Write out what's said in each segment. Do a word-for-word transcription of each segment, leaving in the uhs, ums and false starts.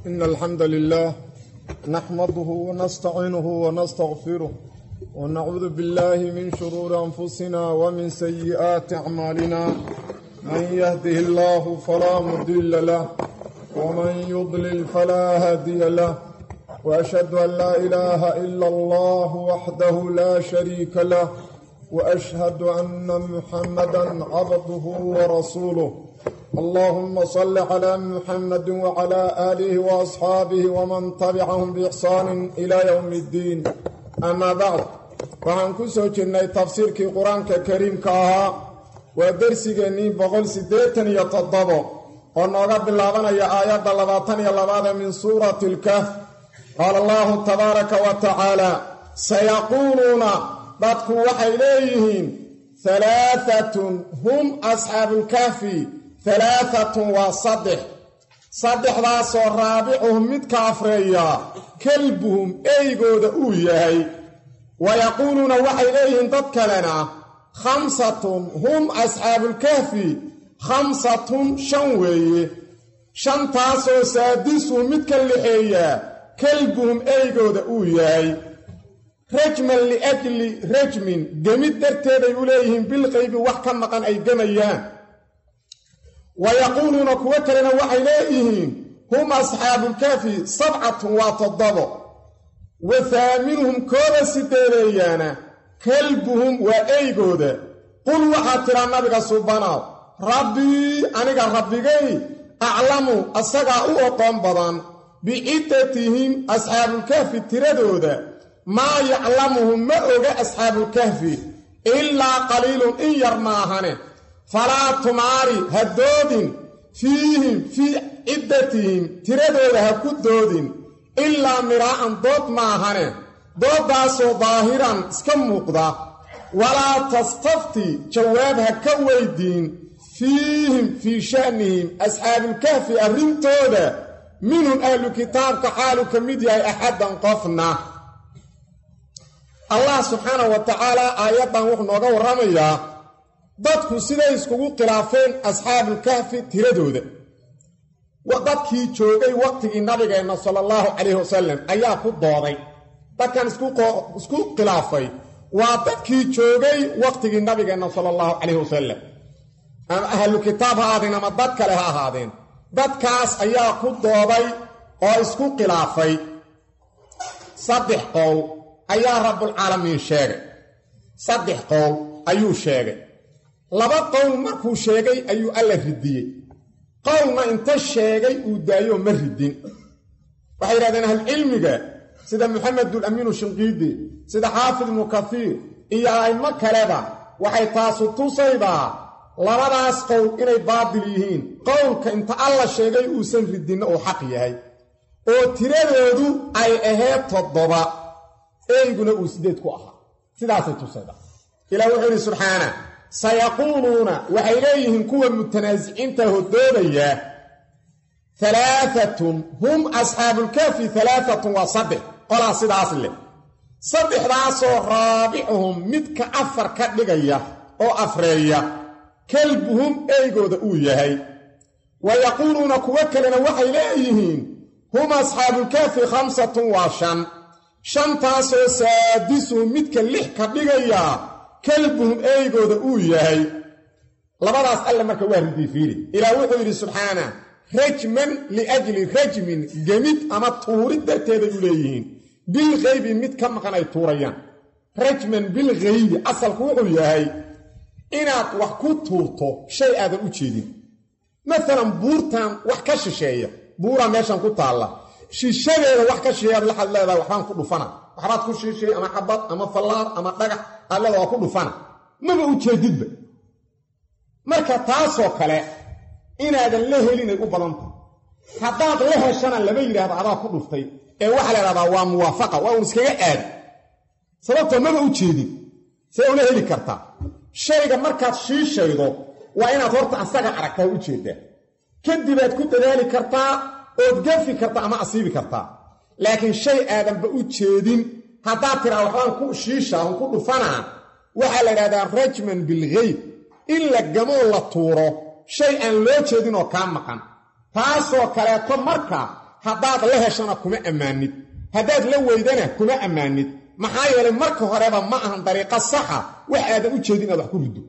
إن الحمد لله نحمده ونستعينه ونستغفره ونعوذ بالله من شرور أنفسنا ومن سيئات أعمالنا من يهده الله فلا مضل له ومن يضلل فلا هادي له وأشهد أن لا إله إلا الله وحده لا شريك له وأشهد أن محمدا عبده ورسوله اللهم صل على محمد وعلى آله وأصحابه ومن تبعهم بإحسان إلى يوم الدين أما بعد وعن كسو جنة تفسير كي قرآن كريم كاها ودرسي جنين بغل سديتن يتضبط ونغب بالله يا آيات اللباتن يلبات من سورة الكهف قال الله تبارك وتعالى سيقولون بدكوا وحيليهم ثلاثة هم أصحاب الكهف ثلاثة وصدح صدح ذا رابعهم متكافريا كلبهم ايقود اوياي ويقولون وحيليهم تتكلنا خمسة هم أصحاب الكهف خمسة شنوي شنتاسو سادسوا متكلحيا كلبهم ايقود اوياي رجما لأجل رجم جميد درتين يوليهم بالغيب وحكم مقان أي جميان ويقولون كوكلنا وحيليهم هم أصحاب الكهف سبعة وتضبط وثامنهم كورس ديريانا كلبهم وأيقود قل وحاتر النبي سبحانه ربي أنك ربي أعلم أسقع أقام بضان بعدتهم أصحاب الكهف تردود ما يعلمهم ما أوجه أصحاب الكهف إلا قليل إن يرماهن فلا تماري هدود فيهم في عدتهم تردودها كدود إلا مراء ضد ماهن ضد داسو ظاهرا سكمقضى ولا تستفتي جوابها كويدين فيهم في شأنهم أصحاب الكهف الرمتود منهم أهل الكتاب كحالك مديا أحدا قفنا الله سبحانه وتعالى آياتا وحنوغا ورميا dadku siday iskugu khilaafeen asxaab al-kahf tiradooda wadadkii joogay waqtigii nabigeena sallallahu alayhi wasallam ayaa ku dooday dadkan isku isku khilaafay waa dadkii joogay waqtigii nabigeena sallallahu alayhi wasallam ama ahlu kitaab haadin ama dad kale ha ahaadeen dadkaas ayaa ku dooday oo isku khilaafay saddex qowl ayaa rabbul alamin sheegay saddex qowl ayuu sheegay laba qowl markuu sheegay ayuu alla ridiyay qowlna inta sheegay uu daayo ma ridin waxay yiraahdeen ahl cilmiga sida muhammad al-amin shinqidi sida haafid mukathir iyo ayma kaleba waxay taas tusaydaa labadaas qowl inay baadil yihiin qowlka inta alla sheegay uu san ridin oo xaq yahay oo tiradoodu ay ahayd toddoba eyguna uu sideed ku ahaa sidaas ay tusaydaa ilaa wuxuu subhanahu سيقولون وحيليهم كوا متنازعين تهدوديا ثلاثة هم أصحاب الكهف ثلاثة وصدح قال صدع أصله صدح راسو رابعهم مدك أفر كدقيا أو أفريا كلبهم أيقود أوياهي ويقولون كوكلنا وحيليهم هم أصحاب الكهف خمسة وشن شن تاسو سادسو مدك اللح كدقيا كلبهم ايغود او يahay labadaas alla marka waa ridii fiiri ila wuxuu yiri subhana rajman li ajli rajmin jamid ama tuurid darteeda u leeyihiin bil qaybi mid ka maqanay tuurayaan rajman bil qaybi asalku wuxuu yahay inaad wax ku tuurto shay aadan u jeedin mesela buurtan wax ka shisheeya buura meeshan ku taala shishadeeda wax ka shisheeya la xad leedahay waxaan ku dhufana waxaad ku shisheey ama xabad ama fallaar ama dhagax alla waa ku dhufana maba u jeedidba marka taasoo kale inaadan la helin ay u badanta hadaad la heshana laba yiraahdo adaa ku dhuftay ee waxa la yiraahdaa waa muwaafaqa waa iskaga aad sababtoo maba u jeedin see una heli kartaa shayga markaad shiishaydo waa inaad horta asaga aragtaa u jeedaa kadib aad ku dadaali kartaa ood gafi kartaa ama asiibi kartaa laakiin shay aadanba u jeedin haddaad tiraa waxbaan ku shiishaa ku dhufanaa waxaa la yidhahdaa rajman bilghayb in la gamoo la tuuro shay aan loo jeedin oo kaa maqan taasoo kaleeto marka haddaad la heshana kuma ammaanid haddaad la weydana kuma ammaanid maxaa yeelay marka horeba ma ahan dariiqo saxa wax aadan u jeedin inaad wax ku riddo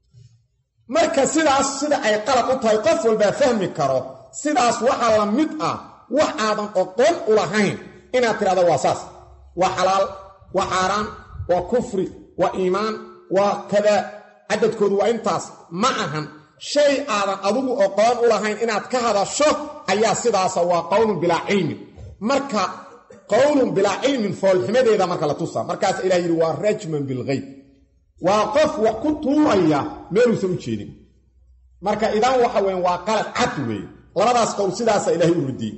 marka sidaas sida ay qalad u tahay qof walbaa fahmi karo sidaas waxaa la mid ah wax aadan oqon u lahayn inaad tidhahdo waa saas waa xalaal waa xaaraan waa kufri waa iimaan waa kada cadadkoodu waa intaas ma ahan shay aadan adigu oqoon u lahayn inaad ka hadasho ayaa sidaasa waa qowlun bilaa cilmin marka qowlun bilaa cilmin foolximadeeda marka la tusaa markaas ilaah yidhi waa rajman bilghayb waa qof wax ku tuuraya meeluusan u jeedin marka idan waxa weyn waa qalad cad weeye labadaas qowl sidaasa ilaahay u ridiyey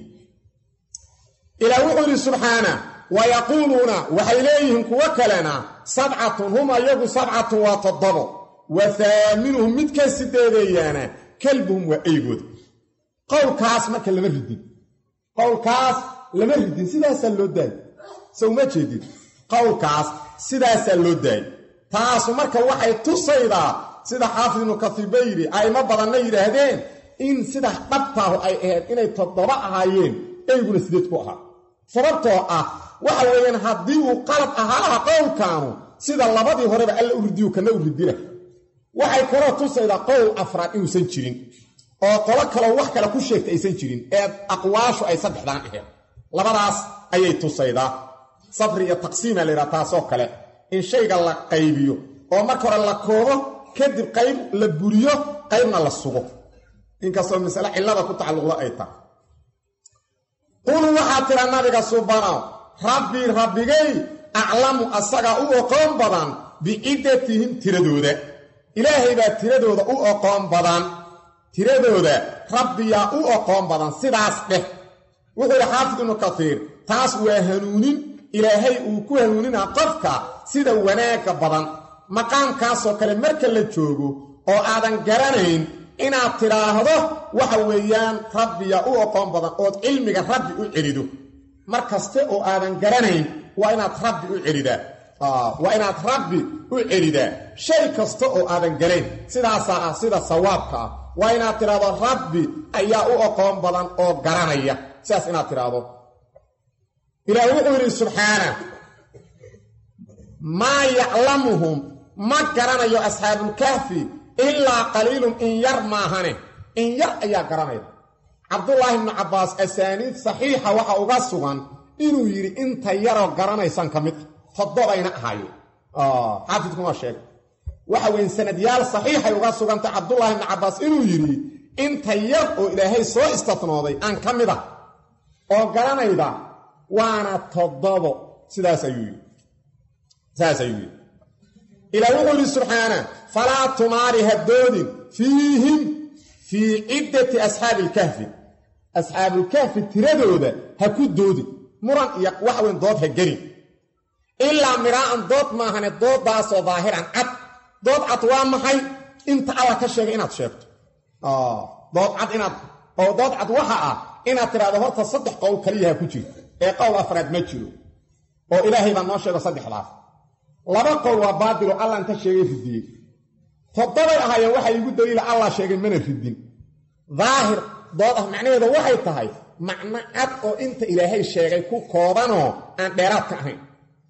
ilaah wuxuu yidhi subxaana wayaquuluuna waxay leeyihiin kuwo kalena sabcatun hum ayagu sabcatun waa toddobo wa haaminuhum mid ka sideedeeyaana kalbuhum waa eygooda qowlkaas marka lama ridin qowlkaas lama ridin sidaasaa loo daayay sowma jeedid qowlkaas sidaasaa loo daayay taasu marka waxay tusaydaa sida xaafid ibnu kasiir ba yidhi aymo badanna yidhaahdeen in sida dhabtaahu ay ahayd inay toddoba ahaayeen eyguna sideed ku ahaa sababtoo ah waxa weeyaan haddii uu qalad ahaa laha qowlkaanu sida labadii horeba alla u ridiyu kana u ridila waxay kaloo tusaydaa qowl afraad inuusan jirin oo qolo kaloo wax kale ku sheegta aysan jirin ee aqwaashu ay saddexdaan ahayd labadaas ayay tusaydaa safri iyo taqsiima la yidhaha taasoo kale in shayga la qaybiyo oo marka hore la koobo kadib qayb la buriyo qaybna la sugo inkastoo masale cillada ku tacalluqda ay tahay qul waxaa tira nabiga subanow rabbii rabbigay aclamu asagaa u oqoon badan biciddatihim tiradooda ilaahay baa tiradooda u oqoon badan tiradooda rabbiyaa u oqoon badan sidaas dheh wuxuu yidhi xaafid ibnu kasiir taas waa hanuunin ilaahay uu ku hanuuninaa qofka sida wanaagga badan maqaamkaasoo kale marka la joogo oo aadan garanayn inaad tidhaahdo waxa weeyaan rabbiyaa u oqoon badan ood cilmiga rabbi u celido mar kaste oo aadan garanayn waa inaad rabbi u celidaa waa inaad rabbi u celidaa shay kasta oo aadan garayn sidaasaa ah sida sawaabka ah waa inaad tidhaahdo rabbi ayaa u oqoon badan oo garanaya sidaas inaad tidhaahdo ilaah wuxuu yidhi subxaana maa yaclamuhum ma garanayo asxaabulkahfi ilaa qaliilun in yar maahane in yar ayaa garanaya cabdullaahi ibnu cabbaas asaaniid saxiixa waxa uga sugan inuu yidhi inta yaroo garanaysan ka mid toddobayna ahaayeen xaafidkuma sheegay waxa weyn sanadyaal saxiixay uga sugantay cabdullaahi ibnu cabbaas inuu yidhi inta yar oo ilaahay soo istatnooday aan ka mid ah oo garanayda waana toddobo sidaas ayuu yidhi saas ayuu yidhi ilaah wuxuu yidhi subxaana falaa tumaari ha doodin fiihim fii ciddati asxaabi ilkahfi asxaabulkahfi tiradooda ha ku doodin muran iyo waxa weyn dood ha gelin ilaa miraa'an dood maahane dooddaasoo daahiran cad dood cad waa maxay inta alla ka sheegay inaad sheegto dood cad inaad oo dood cad waxa ah inaad tidhahdo horta saddex qowl kaliyaha ku jirto ee qowl afraad ma jiro oo ilaahay baa noo sheego saddexdaas laba qowl waa baadilo alla inta sheegay ridiyey toddobay ahaayeen waxay igu daliila allah sheegay mana ridin daahir dood ah macnaheeda waxay tahay macno cad oo inta ilaahay sheegay ku koobanoo aan dheeraad ka ahayn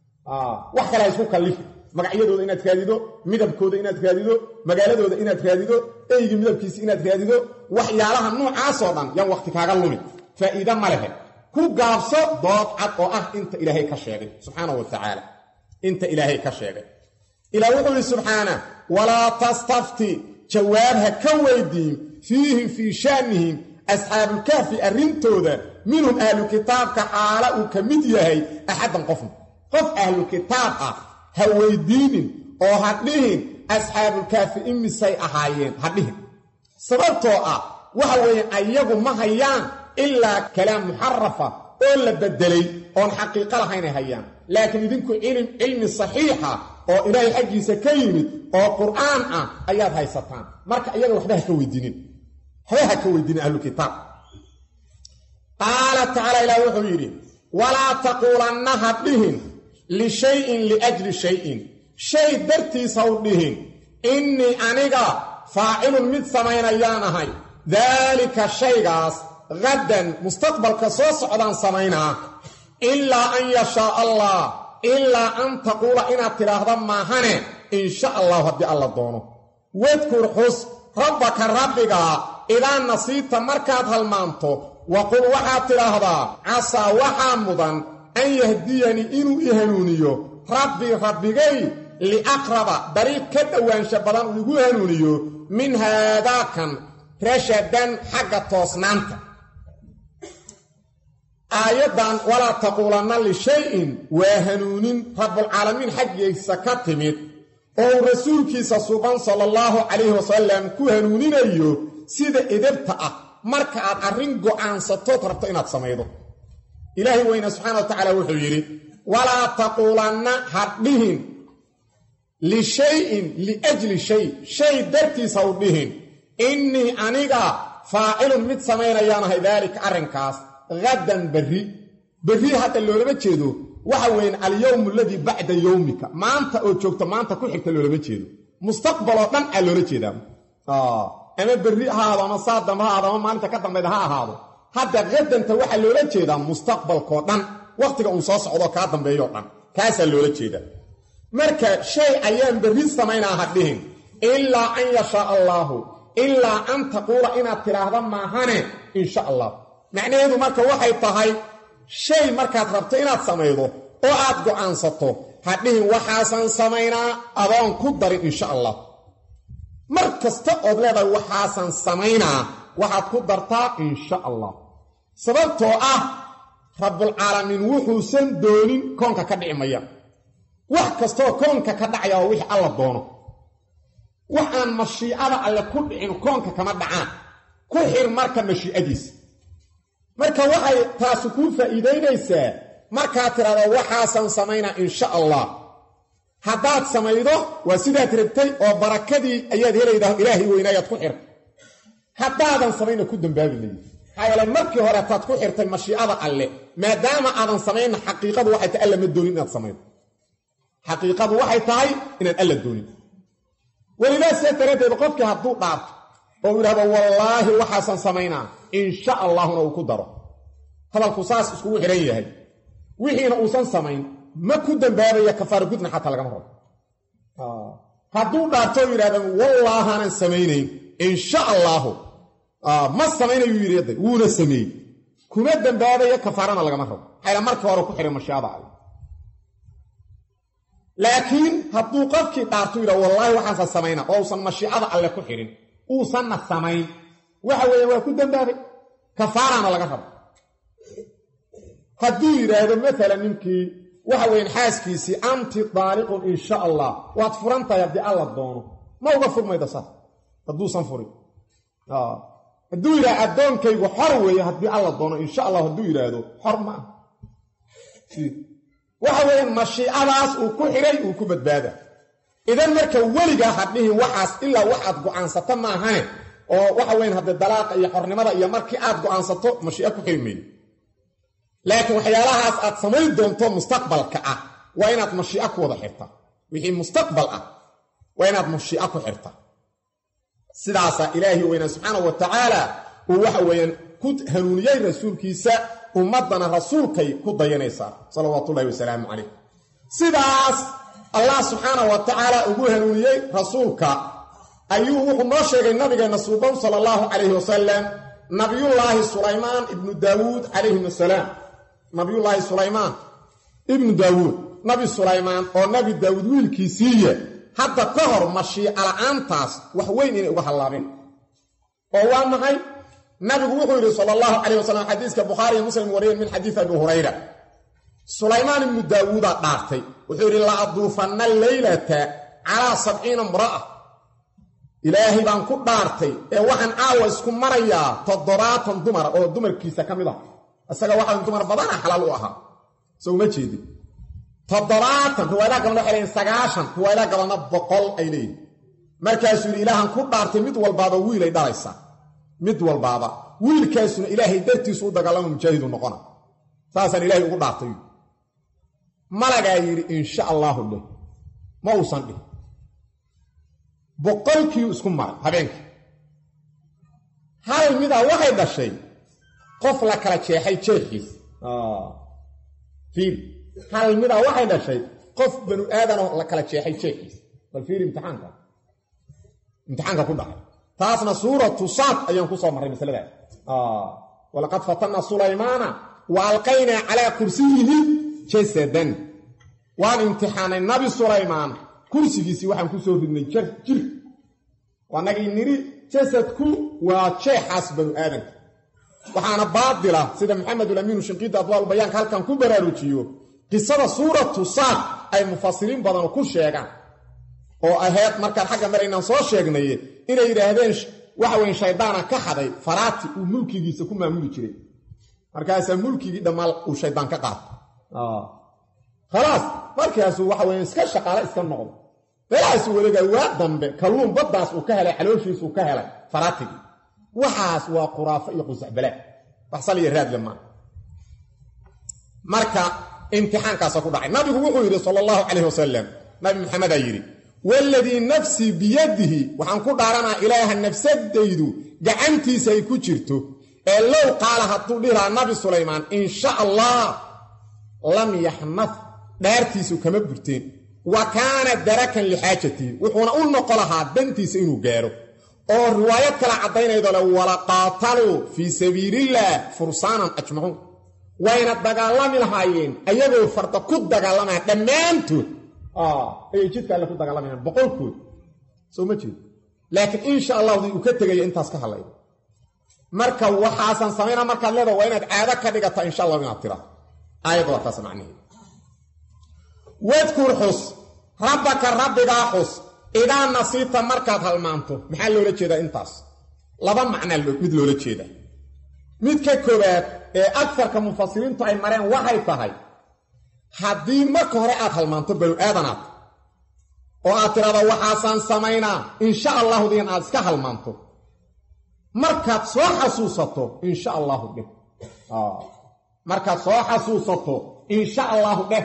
wax kale ha isku kallifi magacyadooda inaad raadido midabkooda inaad raadido magaaladooda inaad raadido eygii midabkiisa inaad raadido waxyaalaha noocaasoo dhan yaan wakhti kaaga lumi faa'iide ma lehe ku gaabso dood cad oo ah inta ilaahay ka sheegay subxaana wa tacaala inta ilaahay ka sheegay ilaah wuxuu yidhi subxaana walaa tastafti jawaab ha ka weydiin fiihim fii shaanihim asxaabulkahfi arrintooda minhum ahlu kitaabka xaala uu ka mid yahay axaddan qofna qof ahlu kitaab ah ha weydiinin oo ha dhihin asxaabulkahfi imisay ahaayeen ha dhihin sababtoo ah waxa weeye ayagu ma hayaan ilaa kalaam muxarafa oo la beddelay oon xaqiiqo lahaynay hayaan laakiin idinku cilm cilmi saxiixa oo ilaahay xaggiisa ka yimid oo qur'aan ah ayaad haysataan marka iyaga waxba ha ka weydiinin waxba ha ka weydiinin ahlukitaab qaala tacaala ilaah wuxuu yidhi walaa taquulanna ha dhihin lishayin liajli shayin shay dartiis haw dhihin innii aniga faacilun mid samaynayaan ahay daalika shaygaas غدا مستقبل كسوس عدان سمينا إلا أن يشاء الله إلا أن تقول إنا تراهضا ما هنه إن شاء الله هدي الله دونه واذكر حس ربك ربك إذا نصيت مركات هالمانتو وقل وحا تراهضا عسى وحامضا أن يهديني إنو إهنونيو ربي ربي لأقرب بريد كدوان شبضان ويقول إهنونيو من هذا كان رشدا حق توسنانت آيضا ولا تقولن لشيء وهنون رب العالمين حق يسكتمت أو رسولك سبحان صلى الله عليه وسلم كهنونين أيو سيدة إدبتأ مركعات أرنقو عن سطوط ربطينات سميدو إلهي وإن سبحانه وتعالى وحيري ولا تقولن حقهم لشيء لأجل شيء شيء درتي صوبهم إني أنيقا فاعل مت سمينا يانا ذلك أرنكاس غدا بري بري حتى اللي لما تشيدو وحوين اليوم الذي بعد يومك ما أنت أو تشوكت ما أنت كل حكت اللي لما تشيدو مستقبلا لن اللي لما تشيدو آه أما بري هذا ما صادم هذا ما أنت كتم بها هذا حتى غدا أنت وحا اللي لما تشيدو مستقبل كوطن وقتك أنصاص عضو كاتم بيوطن كاس اللي لما تشيدو مركا شيء أيام بري سمينا هدهم إلا أن يشاء الله إلا أن تقول إنا تراهضا ما هنه إن شاء الله معنى هذا مركا وحي طهي شيء مركا تربط إنا تسميده وآدقو عنصته هذه وحاسا سمينا أضان قدر إن شاء الله مركز تقض لذا وحاسا سمينا وحاد قدرتا إن شاء الله سببته أه رب العالمين وحوسن دونين كونك كدعي ميا وحكستو كونك كدعي ووحي الله دونه وحان مشيئة على كل عين كونك كما دعان كل حير مركا مشيئة marka waxay taas ku faa'iideynaysaa marka tirada waxaasan sameeyna insha Allah hadaad sameeydo waa sida tirtay oo barakadii ayaad helaydaa ilaahi weynaayad ku xir hadaadan sameeyna ku dambaabinay hayla markii hore taad ku xirtay mashiicada alle maadaama aadan sameeyna xaqiiqadu waxay tahay alla ma doonin inaad sameeydo xaqiiqadu waxay tahay inaad alla doonin waliba seetareed qofkii haduu dhaarto oo yiraahdo wallaahi waxaasan sameeyna إن شاء الله نوكدره هذا القصاص اسكو خيرين يحيى وحينا اوسن سمين ما كدن بابيا كفار غدنا حتى لغا مره اه haduu dhaarto yiraahdo wallahi aan sameeyay in sha Allah ah ma sameeyay yiraahdo wuuna sameeyay kuma dambaabaya kafaarana laga maro hayla markii hore ku xiray mashaaba laakiin haduu qofkii dhaarto yiraahdo wallahi waxaan sameeyna oo san mashiicada alle ku xirin oo san sameeyay waxa weeye waa ku dambaabay kafaarana laga rabo hadii yiraahdo mesela ninkii waxa weeye xaaskiisi anti daaliqun insha Allah waad furantahay hadii alla doono ma uga furmayda sax haduu san furi ah haduu yiraahdo adoonkaygu xor weeye hadii alla doono insha Allah haduu yiraahdo xor ma waxa weeye mashiicadaas uu ku xiray uu ku badbaada idan marka waliga hadii waxaas illa waxaad go'aansata ma ahane oo waxa weyn hadda dalaaqa iyo xornimada iyo markii aad go'aansato mashii'a ku xirmay laakiin waxyaalahaas aad sameey doonto mustaqbalka ah waa inaad mashii'a ku wada xirta wixii mustaqbal ah waa inaad mashii'a ku xirta sidaas ilaahi weyna subhanahu wa ta'ala uu waxa weyn ku hanuuniyay rasuulkiisa ummadana rasuulkay ku dayanaysa sallallahu alayhi wasallam alayhi sidaas allah subhanahu wa ta'ala ugu hanuuniyay rasuulka ayuu wuxuu noo sheegay nabigeena suuban sallallahu alayhi wasallam nabiyullah sulaymaan ibn daawud alayhi salaam nabiyullah sulaymaan ibn daawud nabi sulaymaan oo nabi daawud wiilkiisiiye hadda ka hor mashii'a la'aantaas wax weyn inay uga halaabeen oo waa maxay nabigu wuxuu yiri sallallahu alayhi wasallam xadiiska bukhari iyo muslim wariyeen min xadiis abu hurayra sulaymaan ibn daawud dhaartay wuxuu yiri la adufanna laylata ala sabciina imra'a ilaahi baan ku dhaartay ee waxaan aawa isku marayaa toddobaatan dumar oo dumarkiisa kamid ah asaga waxaan dumar badan xalaal u ahaa soo ma jeedi toddobaatan riwaayada gabadha xaleen sagaashan riwaayada gabadha boqol ay leeyihiin markaas uu ilaahan ku dhaartay mid walbaaba wiil ay dhalaysa mid walbaaba wiilkaasuna ilaahay dartiisu u dagaalamo mujaahidu noqona saasan ilaahay ugu dhaartay malaga yiri insha Allah ma uusan dhihin boqolkii isku mar habeenkii hal mida waxay dhashay qof la kala jeexay jeexiis ah fiir hal mida waxay dhashay qof banu aadan la kala jeexay jeexiis bal fiir imtixaanka imtixaanka ku dhacay taasna suuratu saad ayaan ku soo maray masalada ah walaqad fatanna sulaymaana wa alqayna ala kursiyihi jasadan waan imtixaanay nabi sulaymaan kursigiisi waxaan ku soo ridnay jir jir waanagi niri jasadku waa jeexas banu aadan waxaana baadila sida maxamed al-amin shinqid adwal bayaan halkan ku baraarujiyo qisada suuratu saad ay mufassiriin badan ku sheegaan oo ahayd marka xagga maraynan soo sheegnay inay yiraahdeen waxa weyn shaydaana ka xaday faraati uu mulkigiisa ku maamuli jiray markaas mulkigii dhamal uu shaydaan ka qaatay ah خلاص markaas waxa weyn iska shaqaale iska noqdo balaas waliga waa dambe kalluun badaas uu ka helay xalooshiisa uu ka helay faraatigi waxaas waa quraafo iyo qusax balaa waxsal iyo raad lama marka imtixaankaas ku dhacay nabigu wuxuu yiri sallallahu alayhi wasallam nabi maxamed ayiri walladhi nafsi biyadihi waxaan ku dhaaranaa ilaaha nafsadaydu gacantiisa ay ku jirto ee low qaala haduu dhiraa nabi sulaymaan insha allah lam yahnath dhaartiisu kama burteen wa kaana darakan li haajati wuxuuna u noqolaha dantiisa inuu gaaro oo riwaayad kala cadeynaydo la wala qaatalu fi sabiilillah fursanan ajmaun wayna dagaalami lahaayeen ayagoo farda ku dagaalamay dhamaantood ah ay jidka la ku dagaalamayaan boqolkood soo ma jeed laakiin insha Allah uu ka tagay intaas ka halay marka waxaasan sameeyna marka leedo waa inaad caada ka dhigata insha Allah inaad tira ayadu waa tasmacnii wadkur xus rabbaka rabbiga xus idaa nasiita markaad halmaanto maxaa loola jeedaa intaas laba macna mid loola jeeda mid ka koobaad ee aktharka mufassiriintu ay mareen waxay tahay haddii marka hore aad halmaanto banu aadanaad oo aad tiraado waxaasan samaynaa insha Allah diin aad iska halmaanto markaad soo xasuusato insha Allah dheh ah markaad soo xasuusato insha Allah dheh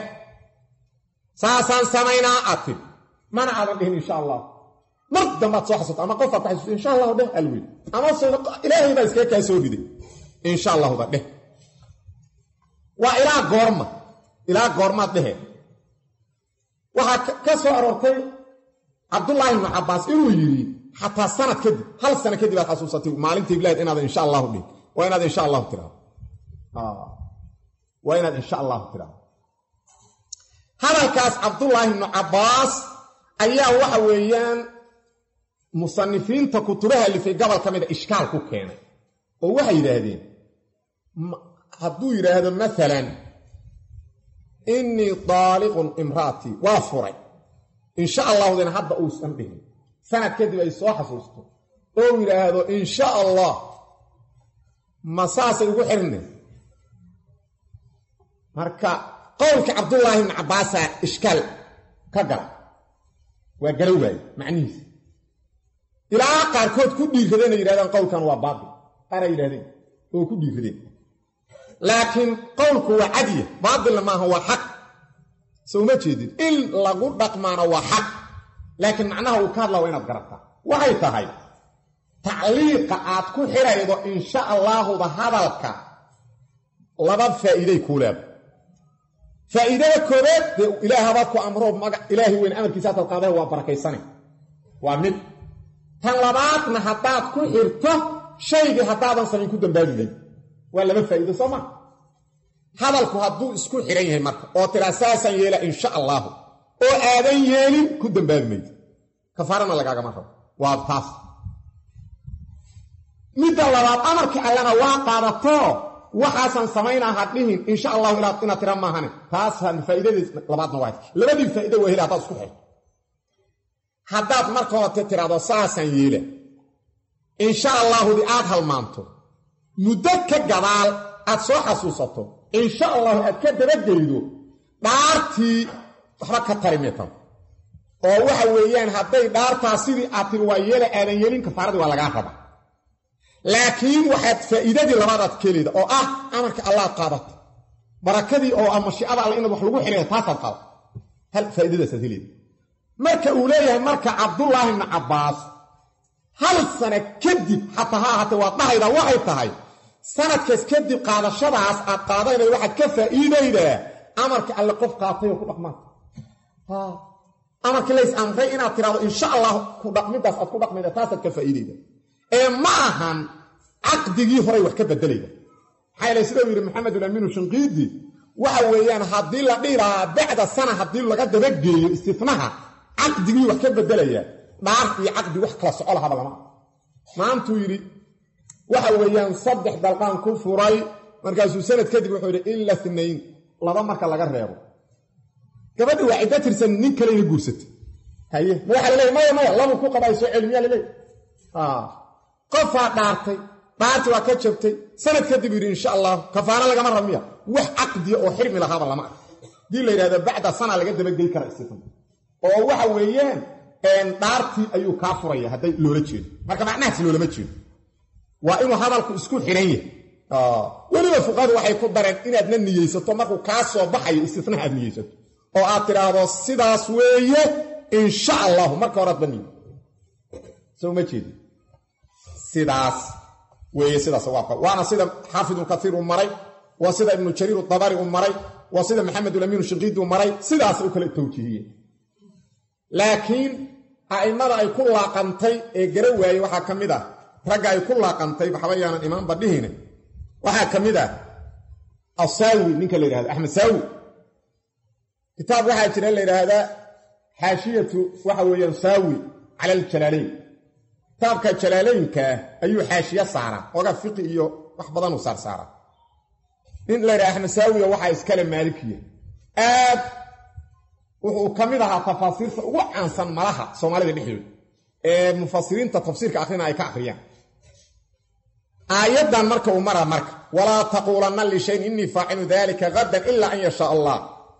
saasan samaynaa atib mana aadan dhihin insha Allah marda ma soo xasuusato ama qof aad xasuusato insha Allah dheh alwi ama soo ilaahay baa iska ka soo riday insha Allah dheh wa ilaa goorma ilaa goorma dheh waxa ka soo aroortay Abdullah ibn Abbas inuu yiri hatta sanad kadib hal sanad kadib aad xasuusatay maalintii bilaad inaad insha Allah dheh waa inaad insha Allah tiraado ah waa inaad insha Allah tiraado hadalkaas Abdullah ibn Abbas ayaa waxa weeyaan musannifiinta kutubaha li fi gabal kamid ishkaal ku keenay oo waxay yiraahdeen hadduu yiraahdo maalan inni taaliqun imraati wa furay insha Allah dina hadda uu san dhihin sanad kadib ay soo xasuusto oo yiraahdo insha Allah masaas ugu xirnay marka qowlka Abdullah ibn Abbas ishkaal ka gal waa galoway macnihiis ilaa qaarkood ku dhiiradeen yiraahdaan qowlkan waa baabi ara yiraahdeen oo ku dhiiradeen laakiin qowlku waa cadiy baadil ma huwa xaq soo ma jeedid in lagu dhaqmaana waa xaq laakiin macnaha uu ka hadlayo inaad garataa waxay tahay تعليق aad ku xiraydo insha Allah da hadalka laba faa'iiday kuulab faa'iidada koobaad ilaahay baa ku amro magac ilaahay weyn amarkiisa aad qaaday waa barakaysanay waa mid tan labaadna hadaad ku xirto shayga hadaadan sameyn ku dambaabay waa laba faa'iido sama hadalku haduu isku xiran yahay marka oo tiraasan yeela insha Allah oo aadan yeelin ku dambaabay kafaarana lagaaga maro waa taas mid labaad amarka allana waa qaadato waxaasan sameynaa hadhihin insha Allah ila ina tira maahane taas han faa'iidada labaadna waa labadii faa'iido waa helaa taas ku xir hadaad marka hore tiraado saasan yeela insha Allah di aad halmaanto muddo ka gadaal aad soo xasuusato insha Allah aad ka dabagelido dhaartii waxba ka tarimeeto oo waxa weeyaan haday dhaartaa sidii aad tir waa yeela aadan yeelin kafaarada waa laga rabaa laakiin waxaad faa'iidadii labaad kaleeda oo ah amarka Allah qaadato barakadii oo amashiada Allah in wax lagu xiriyo taas qaba hal faa'iidada sadilid marka uu leeyahay marka Abdullah ibn Abbas hal sana kadib hatta ha hatta waa dhahayda waxay tahay sanadkaas kadib qaadashadaas aad qaadaynay waxaad ka faa'iidaydaa amarka alle qof qaatay oo ku dhaqmaanta amarkii lays amray inaad tiraahdo insha allah ku dhaqmidaas aad ku dhaqmayda taasaad ka faa'iidayda ee ma ahan caqdigii horay wax ka bedelayda maxaa yeelay sida uu yidhi maxamed ulamiinu shinqiidi waxa weeyaan haddii la dhihi lahaa bacda sana haddii laga dabageeyo istifnaha caqdigii wax ka bedelaya dhaar iyo caqdi wax kala soco lahaba lama maantuu yidhi waxa weeyaan saddex dalqaan ku furay markaasuu sanad kadib wuxuu yidhi ila inayn laba marka laga reebo gabadhi waa ciddo tirsan nin kale ina guursatay haye ma waxaa laleeya maya maya labu ku qabay soo celmiyaa laleeya qofaa dhaartay dhaarti waa ka jabtay sanad kadib yidhi insha allah kafaara lagama ramiya wax caqdiya oo xirmi lahaaba lama ark haddii la yidhahdo bacda sana laga dabagey kara istifna oo waxa weeyaan dhaartii ayuu kaa furaya hadday loola jeedo marka macnahaas loolama jeedo waa inuu hadalku isku xiran yahay weliba fuqadu waxay ku dareen inaadna niyeysato markuu kaa soo baxayo istifnaha aad niyeysato oo aad tidhaahdo sidaas weeye insha allahu marka horead ba niyo soo ma jeedi sidaas weeye sidaas waa waana sida xaafid ibn kathir uu maray waa sida ibn jariir at-tabari uu maray waa sida maxamed al-amin ash-shinqidi uu maray sidaas uu kala tawjiihiyay laakiin aimada ay ku laaqantay ee gara waayay waxa kamid ah ragga ay ku laaqantay waxbayaan imaam badhihine waxa kamid ah asawi ninka la yiraahdo ahmed sawi kitaab waxa jira la yiraahdo xaashiyatu waxa weeyaan sawi ala al-jalalayn taabka jalalaynka ayuu xaashiya saara oga fiqi iyo wax badan u saar saara in la yiraahdo ahmed sawi waxa iskale maalikiye aad wuxuu kamid ahaa tafaasiirta ugu caansan malaha Soomaalida dhexdeeda ee mufassiriinta tafsiirka akhrina ay ka akhriyaan aayadan marka uu mara marka wala taqulanna li shay'in inni fa'ilu dhalika gadan illa an yasha Allah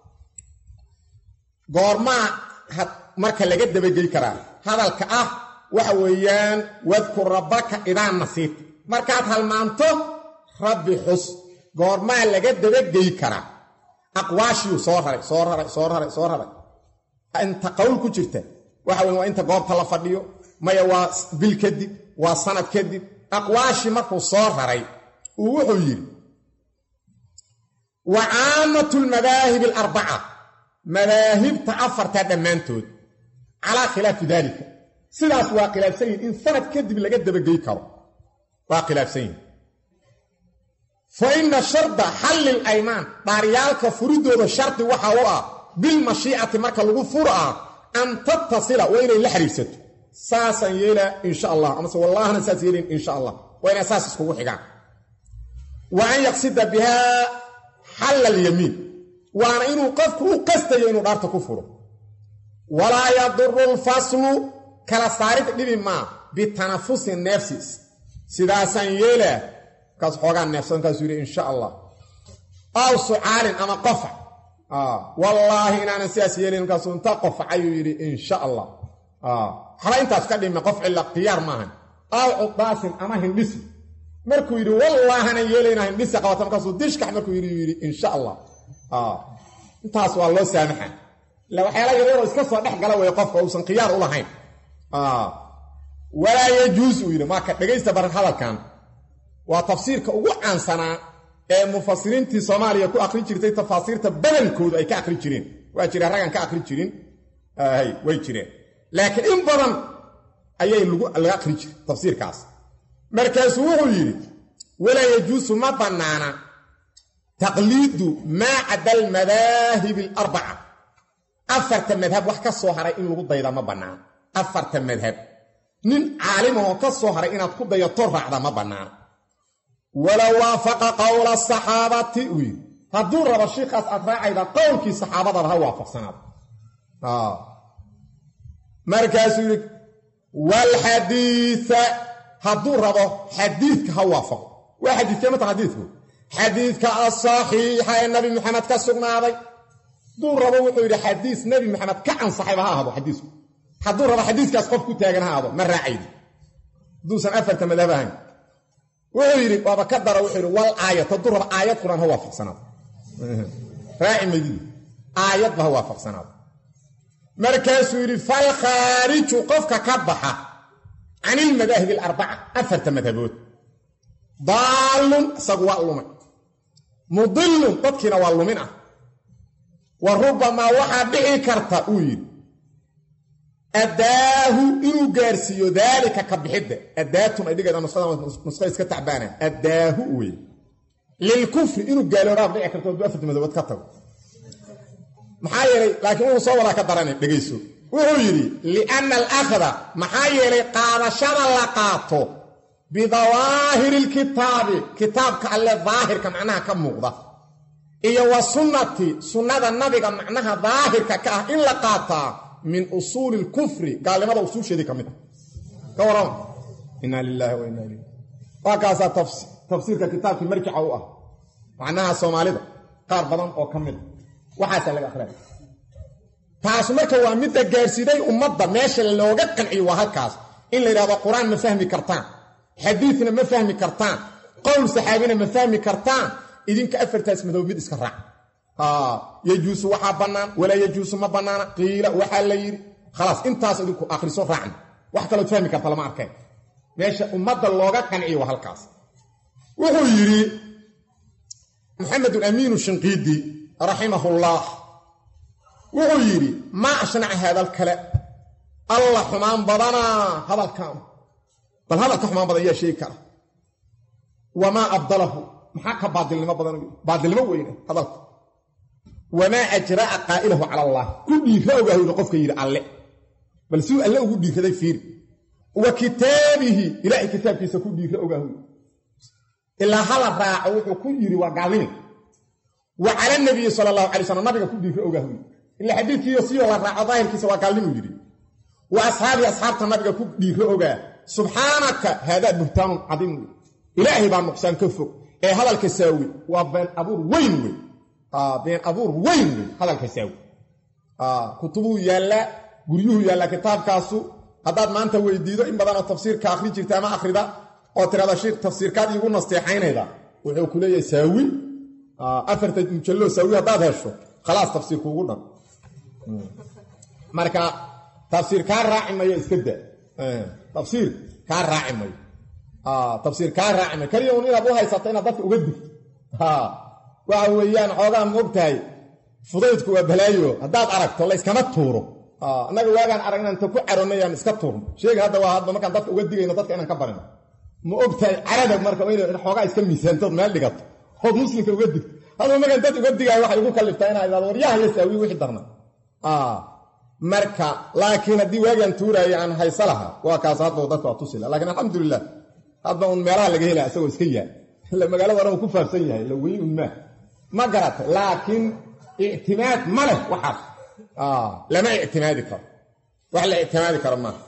goorma marka laga dabagey karaa hadalka ah waxa weeyaan wadkur rabbaka idaa nasiit markaad halmaanto rabbi xus goorma laga dabagey karaa aqwaashiyu soo raray soo raray soo raray soo raray inta qawl ku jirta waxa weyn waa inta goobta la fadhiyo maya waa bil kadib waa sanad kadib aqwaashi markuu soo raray uu wuxuu yiri wa aamatul madaahib al-arba'a madaahibta afarta dhamaantood ala khilaaf dalika sidaas waa khilaafsan in sanad kadib laga dabagey karo waa khilaafsan فإن شرط حل الأيمان باريالك فريدو شرط وحاوة بالمشيئة مركا لغو فرعا أن تتصل وإن اللحريسة ساسا يلا إن شاء الله أمس والله أنا ساس يلين إن شاء الله وإن أساس اسكو حقا وأن يقصد بها حل اليمين وأن إنه قفكو قصد ينو دارت كفره ولا يضر الفصل كلا صارت لبما بالتنفس النفسي سداسا يلا كاس خوغان نفسن كاس يري ان شاء الله او سؤال اما قفع اه والله ان انا سياسي يلين كاس انت قفع يري ان شاء الله اه خلا انت اسكدي ما قفع الا اختيار ما او عطاس اما هندسي مركو يري والله انا يلين هندسي قوتم كاس دشكح مركو يري يري ان شاء الله اه انت اسوا الله سامحه لو حيلا يريرو اسكا سو دخغلا way qofka uusan qiyaar u lahayn ah wala yajuzu yiri ma ka dhageysta bar hadalkan waa tafsiirka ugu caansanaa ee mufassiriintii Soomaaliya ku akhri jirtay tafsiirta badankooda ay ka akhri jireen waa jira ragan ka akhri jirin ay way jireen laakiin in badan ayay lagu la akhri jiray tafsiirkaas markaas wuxuu yiri wala yajuzu ma banaana taqliidu ma adal madahib al-arba'a afarta madhab wax ka soo haray in lagu dayda ma banaana afarta madhab nin caalim oo ka soo haray inaad ku dayato raacda ma banaana ولا وافق قول الصحابة وي هدور رب الشيخ أطراع إذا قول كي الصحابة ضرها وافق سنة آه. مركز يقول والحديث هدور رب حديثك هوافق وحديث كما تحديثه حديثك الصحيح النبي محمد كالسقنا هذا دور رب وحيد حديث نبي محمد كعن صحيبها هذا حديثه هدور رب حديثك أسقف كتاقنا هذا مرة عيد دوسا أفرت مذهبهم ويري بابا كدر وحيري والآية تضرب آيات قرآن هو وافق سنة راعي مدينة آيات ما هو وافق سنة مركز ويري فالخارج قفك كبحة عن المذاهب الأربعة أثرت مذهبوت daalun isagu waa lumay mudillun dadkiina waa lumin ah wa rubamaa waxaa dhici karta uu yidhi addaahu inuu gaarsiiyo daalika ka bixidda addaatum ay dhigayda nusqada iska tacbaana addaahu wey lilkufri inuu gaalooraab dhici karto hadduu afarta madoobad ka tago maxaa yeelay laakiin wuxuu soo wadaa ka darana dhegayso wuxuu yidhi lianna alakhda maxaa yeelay qaadashada la qaato bidawaahiri lkitaabi kitaabka alle daahirka macnaha ka muuqda iyo wa sunnati sunnada nabiga macnaha daahirka ka ah in la qaataa min usuuli lkufri gaalnimada usuusheedii ka mid ah ka warama inaa lilaahi wa inaa ilayhi waa kaasaa tafsiirka kitaabkii marjica u ah macnaha soomaalida qaar badan oo ka mid a waxaasaa laga akhriyay taas marka waa midda gaarsiiday ummadda meesha looga qanciyo waa halkaas in la yidhahdo qur-aan ma fahmi kartaan xadiidna ma fahmi kartaan qowl saxaabina ma fahmi kartaan idinka afartaas madow mid iska raac yajuusu waxaa bannaan walaa yajuusu ma bannaana qiila waxaa la yidhi khalaas intaas idinku akhriso raacna wax kalood fahmi karta lama arkeen meesha ummadda looga qanciyo waa halkaas wuxuu yidhi maxamedun amiinu shinqiidi raximahullah wuxuu yidhi maa ashnaca haadal kale alla xumaan badanaa hadalkan bal hadalka xumaan badan yaa sheegi kara wamaa abdalahu maxaa ka baadilnimo badan baadilnimo weyne hadalka wamaa ajra'a qaa'ilahu cala allah ku dhiira ogaahu yidhi qofka yidhi alle bal siuu alle ugu dhiiraday fiiri wa kitaabihi ilaahay kitaabkiisa ku dhiira ogaahu ilaa hala raaco wuxuu ku yidhi waa gaalnimi wa cala nabiyi sala allahu alay slam nabiga ku dhiira ogaahu ila xadiidkiiyo siyoo la raaco daahirkiisa waa gaalnimu yidhi wa asxaabii asxaabta nabiga ku dhiira ogaa subxaanaka haadaa buhtaanun cadiimun ilaahay baa nuqsaan ka fog ee hadalka saawi waa been abuur weyn wey been abuur weyn wey hadalka saawi kutubuu yaallaa guryuhu yaallaa kitaabkaasu haddaad maanta weydiido in badanoo tafsiirka akhri jirta ama akhrida oo tirada shiikh tafsiirkaad iigu nasteexaynayda wuxuu ku leeyahay saawi afarta mujalloo saawi haddaad hesho khalaas tafsiirku ugu dhan marka tafsiir kaa raaci mayo iska da tafsiir kaa raaci mayo tafsiir kaa raaci mayo kaliya un inaad u haysato inaad dadka uga digto waxa weeyaan xoogaa ma og tahay fudaydku waa balaayo haddaad aragto layskama tuuro annaga waagaan arag inaan ta ku caroonayaan iska tuurno sheega hadda waa hadba markaan dadka uga digayno dadka inaan ka barino ma og tahay carada marka in xoogaa iska miisaantood meel dhigato ood muslimka uga digto hadba markaan dad uga digaayo waxay ugu kalliftaa inaa idhahdo waryaha iyo saawi wixii darna marka laakiin haddii waagaan tuuraayo aan haysa lahaa waa kaas hadba dadka waa tusi laha lakiin alxamdulilah hadba un meelaha laga helaya isagoo iska yaal ila magaalada dhan uu ku faafsan yahay la weyn un maa ma garata laakiin ictimaad ma leh waxaas lama ictimaadi karo wax la ictimaadi karo maaha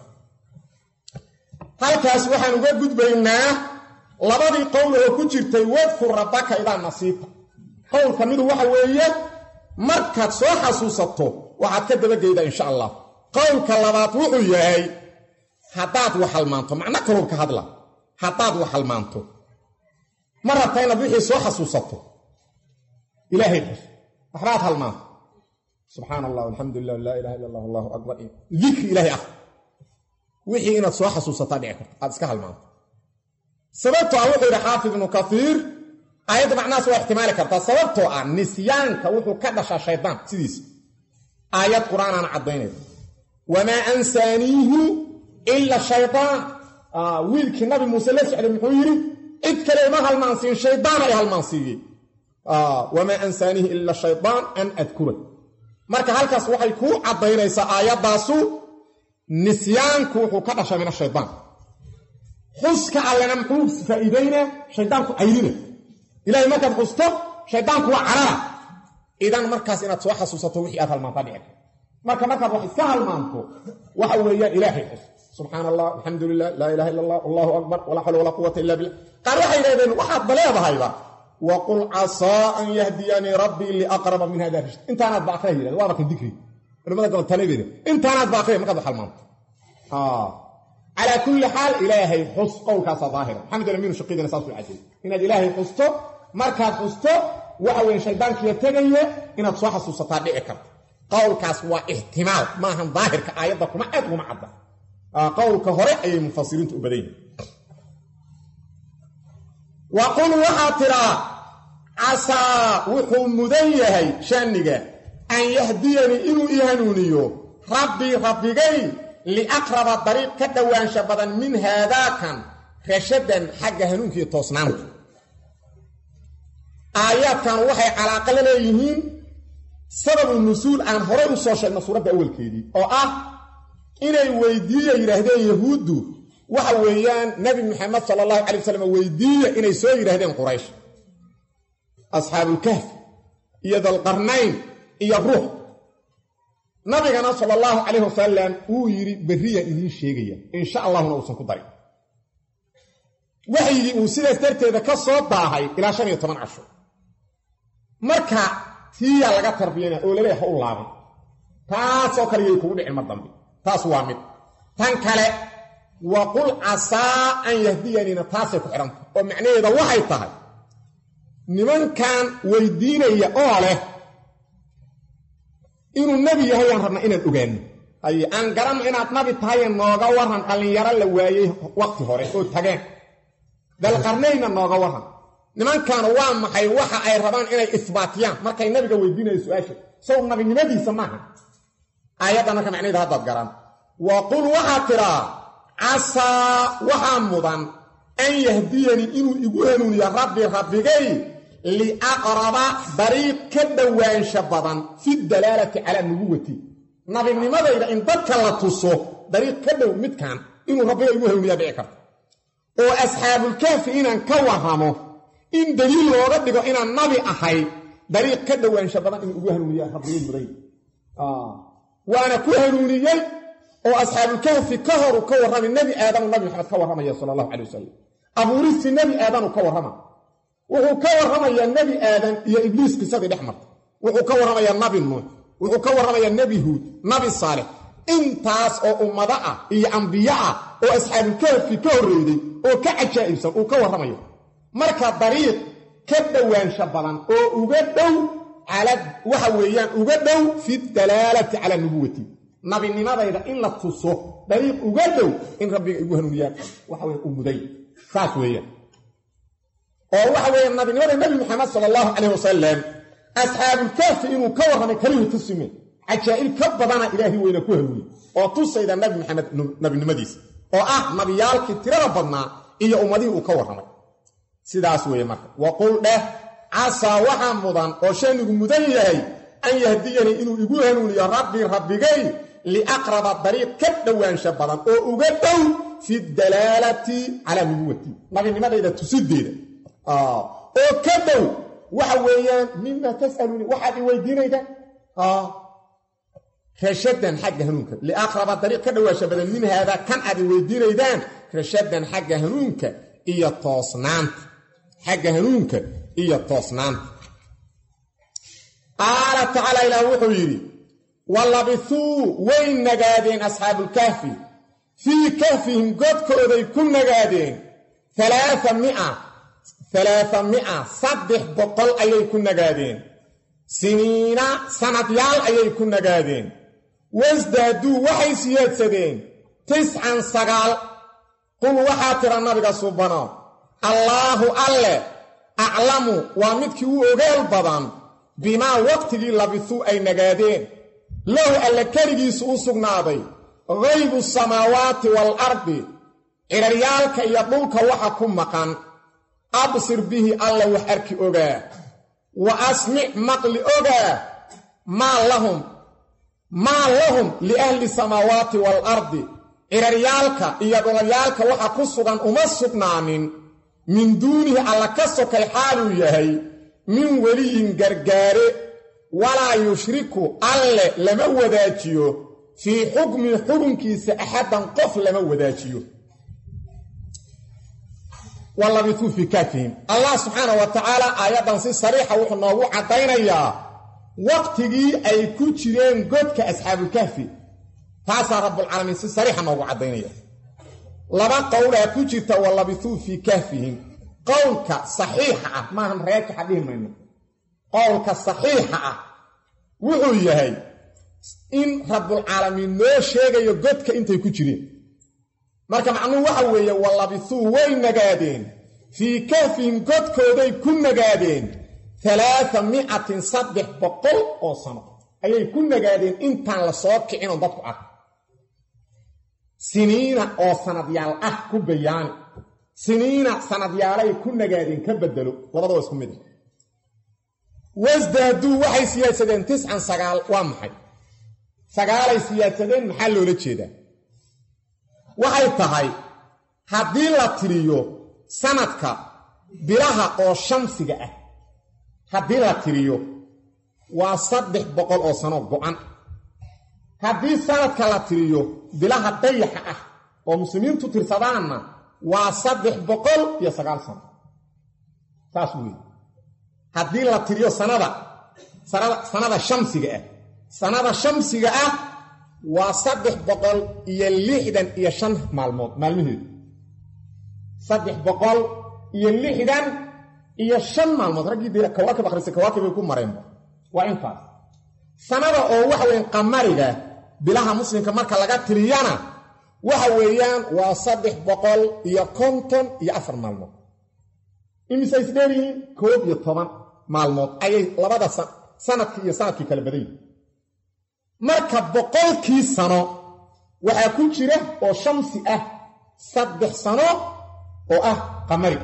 halkaas waxaan uga gudbaynaa labadii qowl oo ku jirtay wadkur rabbaka idaa nasiita qowlka midu waxa weeye markaad soo xasuusato waxaad ka dabageydaa insha allah qowlka labaad wuxuu yahay haddaad wax halmaanto macno kaloo ka hadla haddaad wax halmaanto ma rabta inaad wixii soo xasuusato ilaahay xus waxbaad halmaanto subxaana allah alxamdu lilah laa ilaha illa allah allahu akbar dikri ilaahay ah wixii inaad soo xasuusataa dhici karto aad iska halmaanto sababtoo ah wuxuu yidhi xaafid ibnu kaiir aayadda macnahaas waa ixtimaali kartaa sababtoo ah nisyaanka wuxuu ka dhashaa shaydaan sidiisa aayad qur-aanaana caddaynaysa wamaa ansaaniihu ila shaydaan wiilkii nabi muuse la socday muxuu yidhi cid kale ima halmaansiin shaydaan ay halmaansiiyey wamaa ansaaniihi ila shaydaan an adkura marka halkaas waxay kuu caddaynaysaa aayaddaasu nisyaanku wuxuu ka dhashaa min ashaydaan xuska allena muxuu faa'iidaynaa shaydaanku cayrina ilaahay markaad xusto shaydaanku waa carara idan markaas inaad soo xasuusato wixii aad halmaantaa dhici karto marka markaad wax iska halmaanto waxa weeyaan ilaahay xus subxaana allah alxamdu lilah laa ilaha illa allah allahu akbar walaa xawla walaa quwata illa billah qaar waxay yidhahdeen waxaad baleedahayba waqul casaa an yahdiyanii rabbii liaqraba min hada rishd intaanaad ba akhriya yidhahda waaba kan dikri culamada gobol tanabeeda intaanaad ba akhriya markaad wax halmaanto calaa kulli xaal ilaahay xus qowlkaasa daahira maxamed alamiinu shaqiidina saasuu cadeeyey inaad ilaahay xusto markaad xusto waxa weeye shaydaankiiya tegaya inaad soo xasuusataa dhici karto qowlkaas waa ixtimaal maahan daahirka aayadda kuma aad uguma cadda qowlka hore ayay mufasiriintu u badan yihin وقل وحاترا عسى وحو مديهي شانك أن يهديني إنو إيهانونيو ربي ربي جاي لأقرب الطريق كدوان شبدا من هذا كان رشدا حق هنونك توصنامك آيات كان وحي على أقل ليهين سبب النسول عن هراء الصوشة النصورة بأول كيدي أو أه إني ويدية يرهدين يهودو وحويان نبي محمد صلى الله عليه وسلم ويدية إني سوى يرهدين قريش أصحاب الكهف يذا القرنين يروح نبينا صلى الله عليه وسلم ويري برية إني شيئية إن شاء الله نوصل كدري وحيي وسيلة ترتي ذا كالصوت ضاهي إلى شان يتمن عشر مركا هي لغا تربينا أولا ليه الله تاسو كالي يكون علم الضمبي تاسو وامد تنكالي وقل عسى أن يهديني نتاسي كحرمت ومعنى إذا وحي طهي نمن كان ويدين يقوله إنه النبي هي ينرنا إنا الأغاني أي أن قرم إنا نبي طهي النوغا ورهن قال يرى اللوايه وقت هوري أو تغين ذا القرنين النوغا ورهن نمان كان وام حي وحا أي ربان إنا إثباتيان مركا النبي ويدين يسؤال سو النبي نبي سماها آيات أنا كمعني هذا القرن وقل وحاترا عسى وحامضا أن يهديني إنو يقولون يا ربي ربي جاي لأقرب بريق كدوان شبضا في الدلالة على النبوة نبي لماذا إذا إن ذكر لتصو بريق كدو متكان إنو ربي يقولون يا بيكر وأصحاب الكهف إنا نكوهمو إن دليل وردقوا إنا النبي أحي بريق كدوان شبضا إنو يقولون يا ربي يقولون آه وأنا كهنوني وأصحاب الكهف كهروا كورهم النبي آدم والنبي محمد كورهم يا صلى الله عليه وسلم أبو ريس النبي آدم كورهم وهو كورهم يا النبي آدم يا إبليس قصة الأحمر وهو كورهم يا النبي نوح وهو كورهم يا النبي هود نبي صالح انتاس أو أمضاء يا أنبياء وأصحاب الكهف كهروا وكعجائب سن وكورهم يا مركز طريق كدوان شبلان وقدوا على وحويان وقدوا في الدلالة على النبوة نبي لماذا إذا إن لا تصو طريق وقدوا إن ربي يقولون يا وحويان أمضي فاتويا أو وحويان نبي لماذا النبي محمد صلى الله عليه وسلم أصحاب الكهف إنه كورهم كريم تسمين عجائل كبضنا إلهي وإنه كهوي أو تصو إذا النبي محمد نبي نمديس أو أه نبي يالك ترابضنا إيا أمضي وكورهم سيداس ويا مرة وقل له عسى وحمضا وشانه مدنيهي أن يهديني إنه يقولون يا ربي ربي جاي لأقرب الطريق كدوان شبضا وأقدوا في الدلالة على نبوتي لكن لماذا إذا تسدد آه وكدوا وحويان مما تسألوني واحد يويدين إذا آه كشدا حق هنونك لأقرب الطريق كدوان شبضا من هذا كان أدي ويدين إذا كشدا حق هنونك إيا التصنانت حق هنونك إيا التصنانت قال تعالى إلى وحيري واللبثوا وين نقادين أصحاب الكهف في كهفهم قد كودي كن نقادين ثلاثمائة ثلاثمائة صدح بطل أيي كن نقادين سنين سنتيال أيي كن نقادين وازدادوا وحي سياد سدين تسعا سقال قل وحاتر النبي سبحانه الله الله أعلم ومدك وغير بضان بما وقتي لبثوا أي نقادين لو ألا كريس أسقناضي غيب السماوات والأرض إلى ريالك يطلوك وحكم مقان أبصر به الله وحرك أغا وأسمع مقل أغا ما لهم ما لهم لأهل السماوات والأرض إلى ريالك يطلو ريالك وحكم سقن أمسقنامين من دونه على كسك الحال يهي من ولي غرغاري ولا يشرك الله لما وداجيو في حكم حكمكيس احدا قف لما وداجيو والله بيثو في كافين الله سبحانه وتعالى ايضا سي صريحه وحنو عدينيا وقتي اي كجيرين غدك اصحاب الكهف فاس رب العالمين سي صريحه نو عدينيا لبا قوله كجيرتا والله بيثو في كهفهم قولك صحيحه ما هم ريك حديه منه قولك صحيحه wuxuu yahay in rabbul alamin loo sheegayo godka intay ku jireen marka macnuhu waxa weeye wallabisu way nagaadeen fii kahfihim godkooday ku nagaadeen alaaa miatin saddex boqol oo sano ayay ku nagaadeen intaan la soo kicin oo dadku ark siniina oo sanadyaal ah ku bayaani siniina sanadyaalay ku nagaadeen ka bedelo labadaba isku mid wasdaaduu waxay siyaadsadeen tiscan sagaal waa maxay sagaalay siyaadsadeen maxaa loola jeedaa waxay tahay haddii la tiriyo sanadka bilaha oo shamsiga ah haddii la tiriyo waa saddex boqol oo sano go-an haddii sanadka la tiriyo bilaha dayaxa ah oo muslimiintu tirsadaanna waa saddex boqol iyo sagaal sano saas weeye haddii la tiriyo sanada sanada shamsiga ah sanada shamsiga ah waa saddex boqol iyo lixdan iyo shan maalmood maalmaheedu saddex boqol iyo lixdan iyo shan maalmood raggii dee kawaakib akhrisay kawaakibay ku mareenba waa intaas sanada oo waxa weeyaan qamariga bilaha muslimka marka laga tiriyana waxa weeyaan waa saddex boqol iyo konton iyo afar maalmood imise isdheerihiin koob iyo toban maalmood ayay labada sanadkii iyo sanadkii kala badan yihin marka boqolkii sano waxaa ku jira oo shamsi ah saddex sano oo ah qamari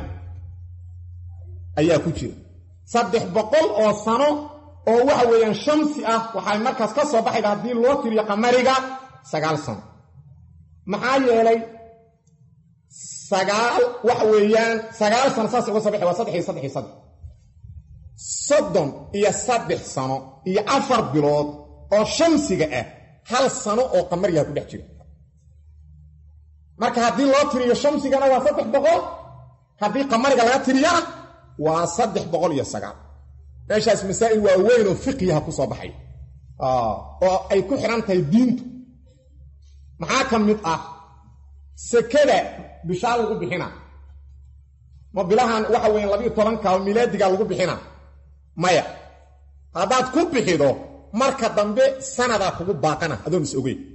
ayaa ku jira saddex boqol oo sano oo waxa weeyaan shamsi ah waxay markaas ka soo baxayda haddii loo tiriyo qamariga sagaal sano maxaa yeelay sagaal waxa weeyaan sagaal sano saas uga soo baxay waa saddex iyo saddex iyo saddex soddon iyo saddex sano iyo afar bilood oo shamsiga ah hal sano oo qamariga ku dhex jira marka haddii loo tiriyo shamsigana waa saddex boqol haddii qamariga laga tiriyana waa saddex boqol iyo sagaal meeshaas masaa'il waa weyn oo fiqiyaha ku soo baxay oo ay ku xihan tahay diintu maxaa ka mid ah sekada bishaa lagu bixina ma bilahan waxa weeyaan labiyo tobanka oo milaadiga lagu bixina maya haddaad ku bixido marka dambe sanadaa kugu baaqana adoon is ogeyn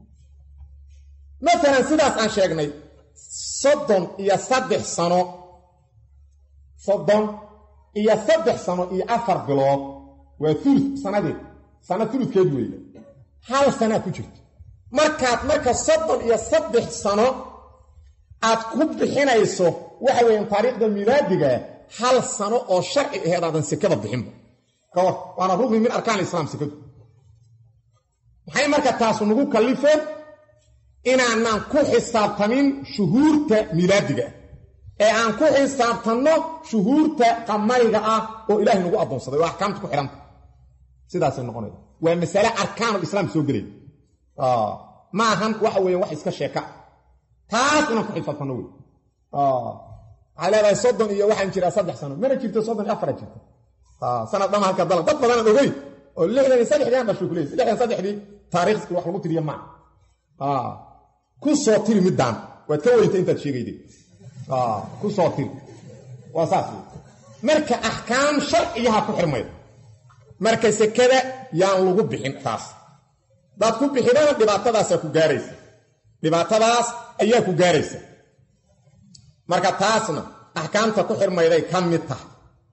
maalan sidaas aan sheegnay soddon iyo saddex sano soddon iyo saddex sano iyo afar bilood waa ulud sanadeed sano uludkeed weeye hal sanaa ku jirto markaad marka soddon iyo saddex sano aad ku bixinayso waxa weeyaan taariikhda milaadiga hal sano oo sharci aheed aadan sekada bixinba ka war waana rugni min arkaan islaam sekadu maxay marka taasu nagu kallifeen inaanaan ku xisaabtamin shuhuurta milaadiga ee aan ku xisaabtanno shuhuurta qamariga ah oo ilaahay nagu addoonsaday oo axkaamta ku xidhanta sidaasay noqonaysa waa masale arkaanulislaam soo gelay ma ahan waxa weeyaan wax iska sheeka taas inaan ku xisaabtanno wey waxaa leedahay soddon iyo waxaan jiraa saddex sano mana jirto soddon iyo afara jirta sanad dhama halka dalan dad badanaan ogey oo lixdan iyo saddexdii aan dhasho kuleys lixdan saddexdii taariikhskii wax lagu tiriya maa ku soo tiri middaan waad ka weyta intaad sheegayday ku soo tiri waa saas wey marka axkaam sharciyaha ku xirmayda marka sekada yaan lagu bixin taas daad ku bixidana dhibaatadaasaa ku gaaraysa dhibaatadaas ayaa ku gaaraysa marka taasna axkaamta ku xirmayday ka mid tahay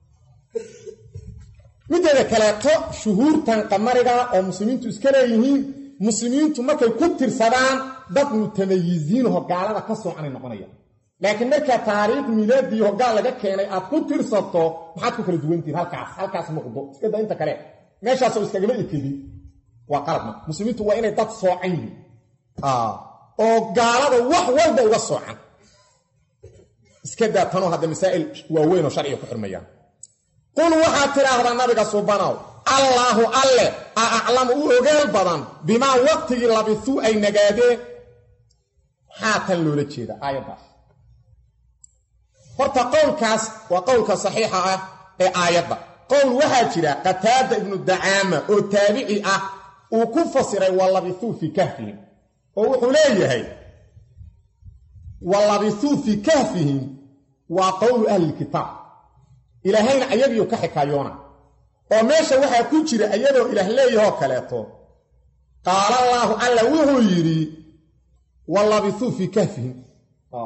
mideeda kaleeto shuhuurtan qamariga oo muslimiintu iska leeyihiin muslimiintu markay ku tirsadaan dad mutamayiziinho gaalada ka soocanay noqonayaan laakiin markaa taariikh milaadii hogaal laga keenay aad ku tirsato maxaad ku kala duwantihin halkaas halkaas noqdo iska da inta kale meeshaasoo iskagama ekedin waa qaladna muslimiintu waa inay dad soocan yihiin oo gaalada wax walba uga soocan iska daa tanoo hadda masaa'il waaweyn oo sharciga ku xirmayaan qul waxaad tidhaahdaa nabiga subanow allaahu alle a aclamu u ogaal badan bimaa waqtigii labisuu ay nagaadeen maxaa tan loola jeeda aayaddaas horta qowlkaas waa qowlka saxiixa ah ee aayadda qowl waxaa jira qataada ibnu dacaama oo taabici ah uu ku fasiray wa labisuu fii kahfihim oo wuxuu leeyahay wa labisuu fii kahfihim waa qowlu ahlilkitaab ilaahayna ayagiiu ka xikaayoona oo meesha waxaa ku jira iyadoo ilaah leeyahoo kaleeto qaala allaahu alla wuxuu yidhi wa labisuu fii kahfihim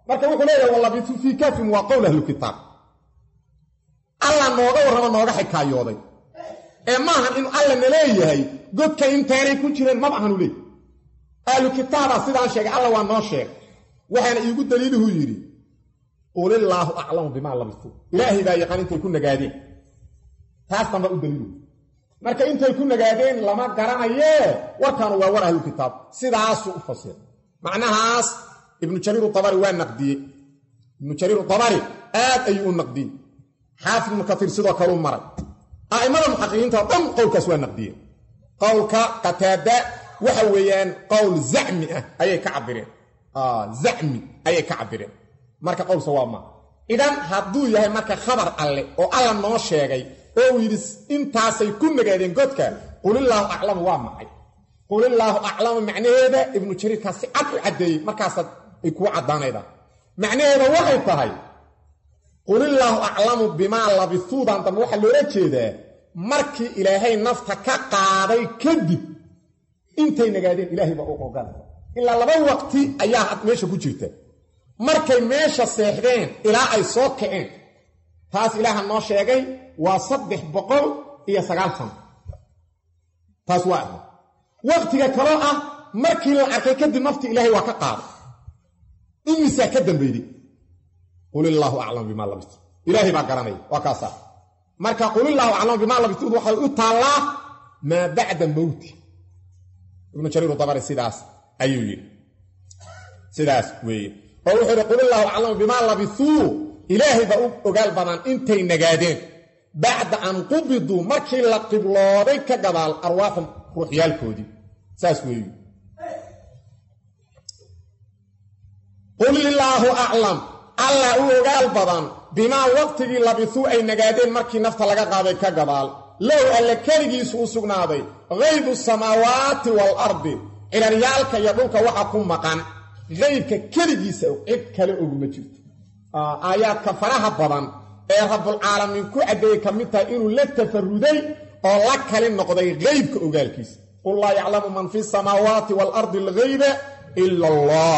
marka wuxuu leeyahay wallabitu fii kafin waa qowl ahlu kitaab alla nooga warrama nooga xikaayooday ee maahan in alla naleeyahay godka intaanay ku jireen maba ahanu leey ahlu kitaaba sidaan sheegay alla waa noo sheeg waxaana iigu daliiluhu yidhi qulillaahu aclamu bimaa labistu ilaahay baa yaqaan intay ku nagaadeen taas tamba u daliiluhu marka intay ku nagaadeen lama garanayee warkaanu waa war ahlu kitaab sidaasuu u fasir macnahaas ibnu jariir tabari waa naqdiyey ibnu jariir tabari aad ayuu u naqdiyey xaafid ibnu katiir sidoo kale u maray a'immada muxaqiqiinta oo dhan qowlkaas waa naqdiyeen qowlka qataada waxa weeyaan qowl zacmi ah ayay ka cabireen zacmi ayay ka cabireen marka qowl sawaab ma idan hadduu yahay marka khabar alle oo alla noo sheegay oo uu yidhi intaasay ku nagaadeen godka qulillaahu aclamu waa maxay qulillaahu aclamu macnaheeda ibnu jariirkaas si cad u caddeeyey markaasaad ay kuu caddaanayda macnaheeda waxay tahay qulillaahu aclamu bimaa labisuudan dambe waxaa loola jeedaa markii ilaahay nafta ka qaaday kadib intay nagaadeen ilaahay baa u ogaan ilaa laba waqti ayaa meesha ku jirta markay meesha seexdeen ilaa ay soo kaceen taas ilaaha noo sheegay waa saddex boqol iyo sagaal sano taas waa ah waqtiga kaloo ah markii la arkay kadib naftii ilaahay waa ka qaaday imisaa ka dambeeyey qulillaahu aclamu bimaa labistu ilaahay baa garanaya waa kaasaa marka qulillaahu aclamu bimaa labistu waxay u taallaa maa bacda mowti ibnu jariir tabari sidaas ayuu yidhi sidaas weeye oo wuxuu yidhi qulillaahu aclamu bimaa labisuu ilaahay baa u ogaal badan intay nagaadeen bacda an qubiduu markii la qiblooday ka gadaal arwaaxum ruuxyaalkoodii saas weeye qulillaahu aclam alla u ogaal badan bimaa waqtigii labisuu ay nagaadeen markii nafta laga qaaday ka gadaal low alle keligiisu u sugnaaday haybu samaawaati waalardi ciraryaalka iyo dhulka waxa ku maqan haybka keligiisa og cid kale oguma jirto aayaadka faraha badan ee rabbulcaalamiin ku caddeeyey ka mid tahay inuu la tafaruday oo la kali noqday haybka ogaalkiisa qul laa yaclamu man fi samaawaati waalardi alghayba ila allah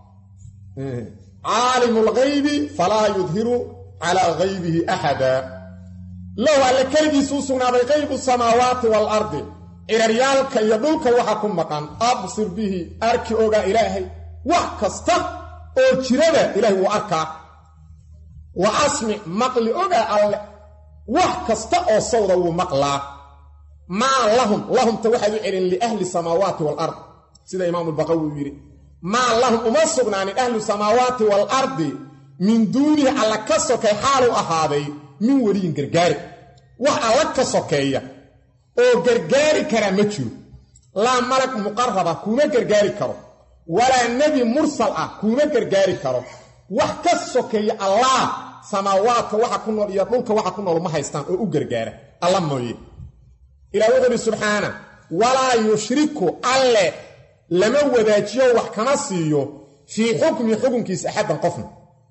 caalimu lghaybi falaa yudhiru calaa haybihi axada low alle keligiisu u sugnaaday qaybu samaawaati waalardi ciraryaalka iyo dhulka waxa ku maqan absir bihi arki ogaa ilaahay wax kasta oo jirada ilaahay wuu arkaa wa asmic maqli ogaa alle wax kasta oo sawda wuu maqlaa maa lahum lahumta waxaad u celin liahli samaawaati waalard sida imaamu albaqawi uu yidhi maa lahum uma sugnaanin ahlu samaawaati waalardi min duunihi alla ka sokay xaalu ahaaday min weliyin gargaari wax alla ka sokeeya oo gargaari karaa ma jiro laa malag muqarraba kuma gargaari karo walaa nebi mursal ah kuma gargaari karo wax ka sokeeya allah samaawaadka waxa ku nool iyo dhulka waxa ku nool ma haystaan oo u gargaara alla mooye ilaa wuxuu yidhi subxaana walaa yushriku alle lama wadaajiyo wax kama siiyo fii xukmi xukunkiisa axaddan qofna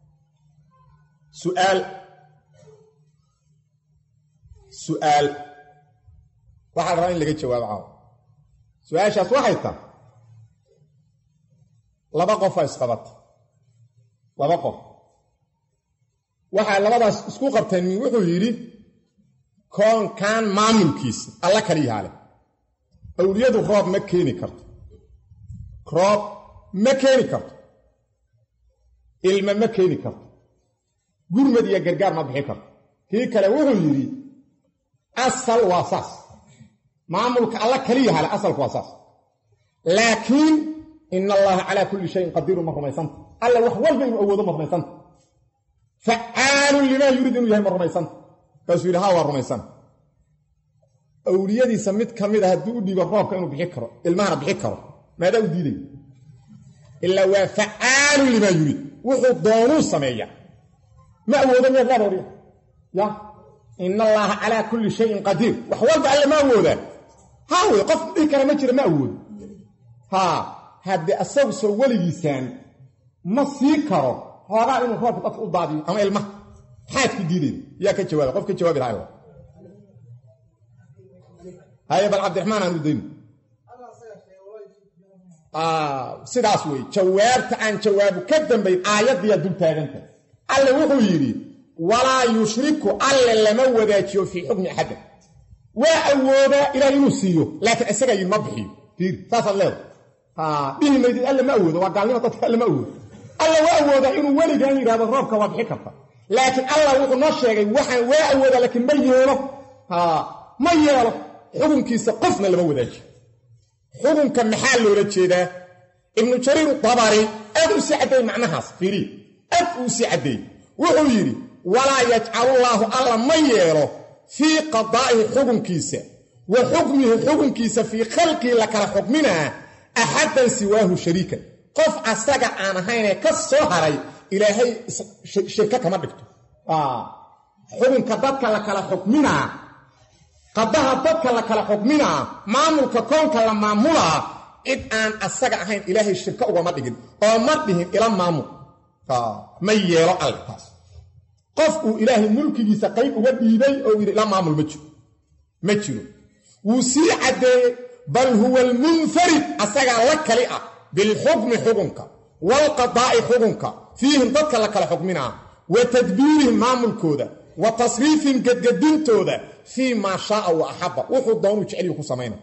su'aal su'aal waxaa la rabaa in laga jawaabo caawa su-aashaas waxay tahay laba qofaa isqabata laba qof waxaa labadaas isku qabteen min wuxuu yidhi koonkan maamulkiisa alla kaliyahaale awliyadu roob ma keeni karto roob ma keeni karto ilma ma keeni karto gurmad iyo gargaar ma bixi karto kii kale wuxuu yidhi asal waa saas maamulka alla kaliyahaale asalku waa saas laakiin ina allaha calaa kulli shayin qadiirun ma rumaysanta alla wax walba inuu awoodo ma rumaysanta facaalun limaa yuriid inuu yahay ma rumaysanta kaasuu yidhi haa waa rumaysan awliyadiisa mid ka mid a hadduu u dhiibo roobka inuu bixi karo ilmahana bixi karo maadaa u diiday ilaa waa facaalun limaa yuriid wuxuu doonuu sameeya ma awoodo miyaad laaboriya ya ina allaaha calaa kulli shayin qadiir wax walba alle ma awoodaa haa wey qof dhihi kara ma jira ma awoodo haa haddee asagu soo weligiisaan ma sii karo hoogaa inuu roobka dadka u daadiyo ama ilmaha maxaad ku diidayda yaa ka jawaaba qof ka jawaabi laha haye bal cabdiraxmaan aan u dayno ah sidaas way jawaabta aan jawaabu ka dambeey aayadii dul taaganta alla wuxuu yiri wala yushriku alla lama wadaajiyo fi hukmi ahad waa awooda ilaa inuu siiyo laakiin isaga yima bixiyo fiir saasa leedo ah bihi meedii alla ma awoodo waa gaalnimo dadka alla ma awoodo alla waa awooda inuu waligaan yiraahdo roobka waa bixi karta laakiin alla wuxuu noo sheegay waxaan waa awooda laakiin ma yeelo ha ma yeelo xukunkiisa qofna lama wadaajiyo xukunka maxaa loola jeedaa ibn jarir tabari aad u saaday macnahaas fiiri aad u saaday wuxuu yiri wala yaj'alu allah alla ma yeelo fi qada'i xukunkiisa wa hukmihi xukunkiisa fi khalqi la kala xukmina ahadan siwahu sharika qof asaga aan ahayn ka soo haray ilaahay shirka kama dhigto ah xukunka dadka la kala xukmina qadaha dadka la kala xukmina maamulka koonka la maamula id aan asaga ahayn ilaahay shirka uga ma dhigin oo ma dhihin ila maamul ah ma yeelo altaas qof uu ilaahay mulkigiisa qayb uga dhiibay oo ila maamul ma jiro ma jiro wuu sii cadeeyay bal huwa al-munfarid asaga la kali ah bil hukmi hukunka wal qada'i hukunka fiihim dadka la kala xukmina wa tadbiirihim maamulkooda wa tasriifin gadgadintooda fi ma shaa wa ahabba wuxuu doonu jecel ku sameeyna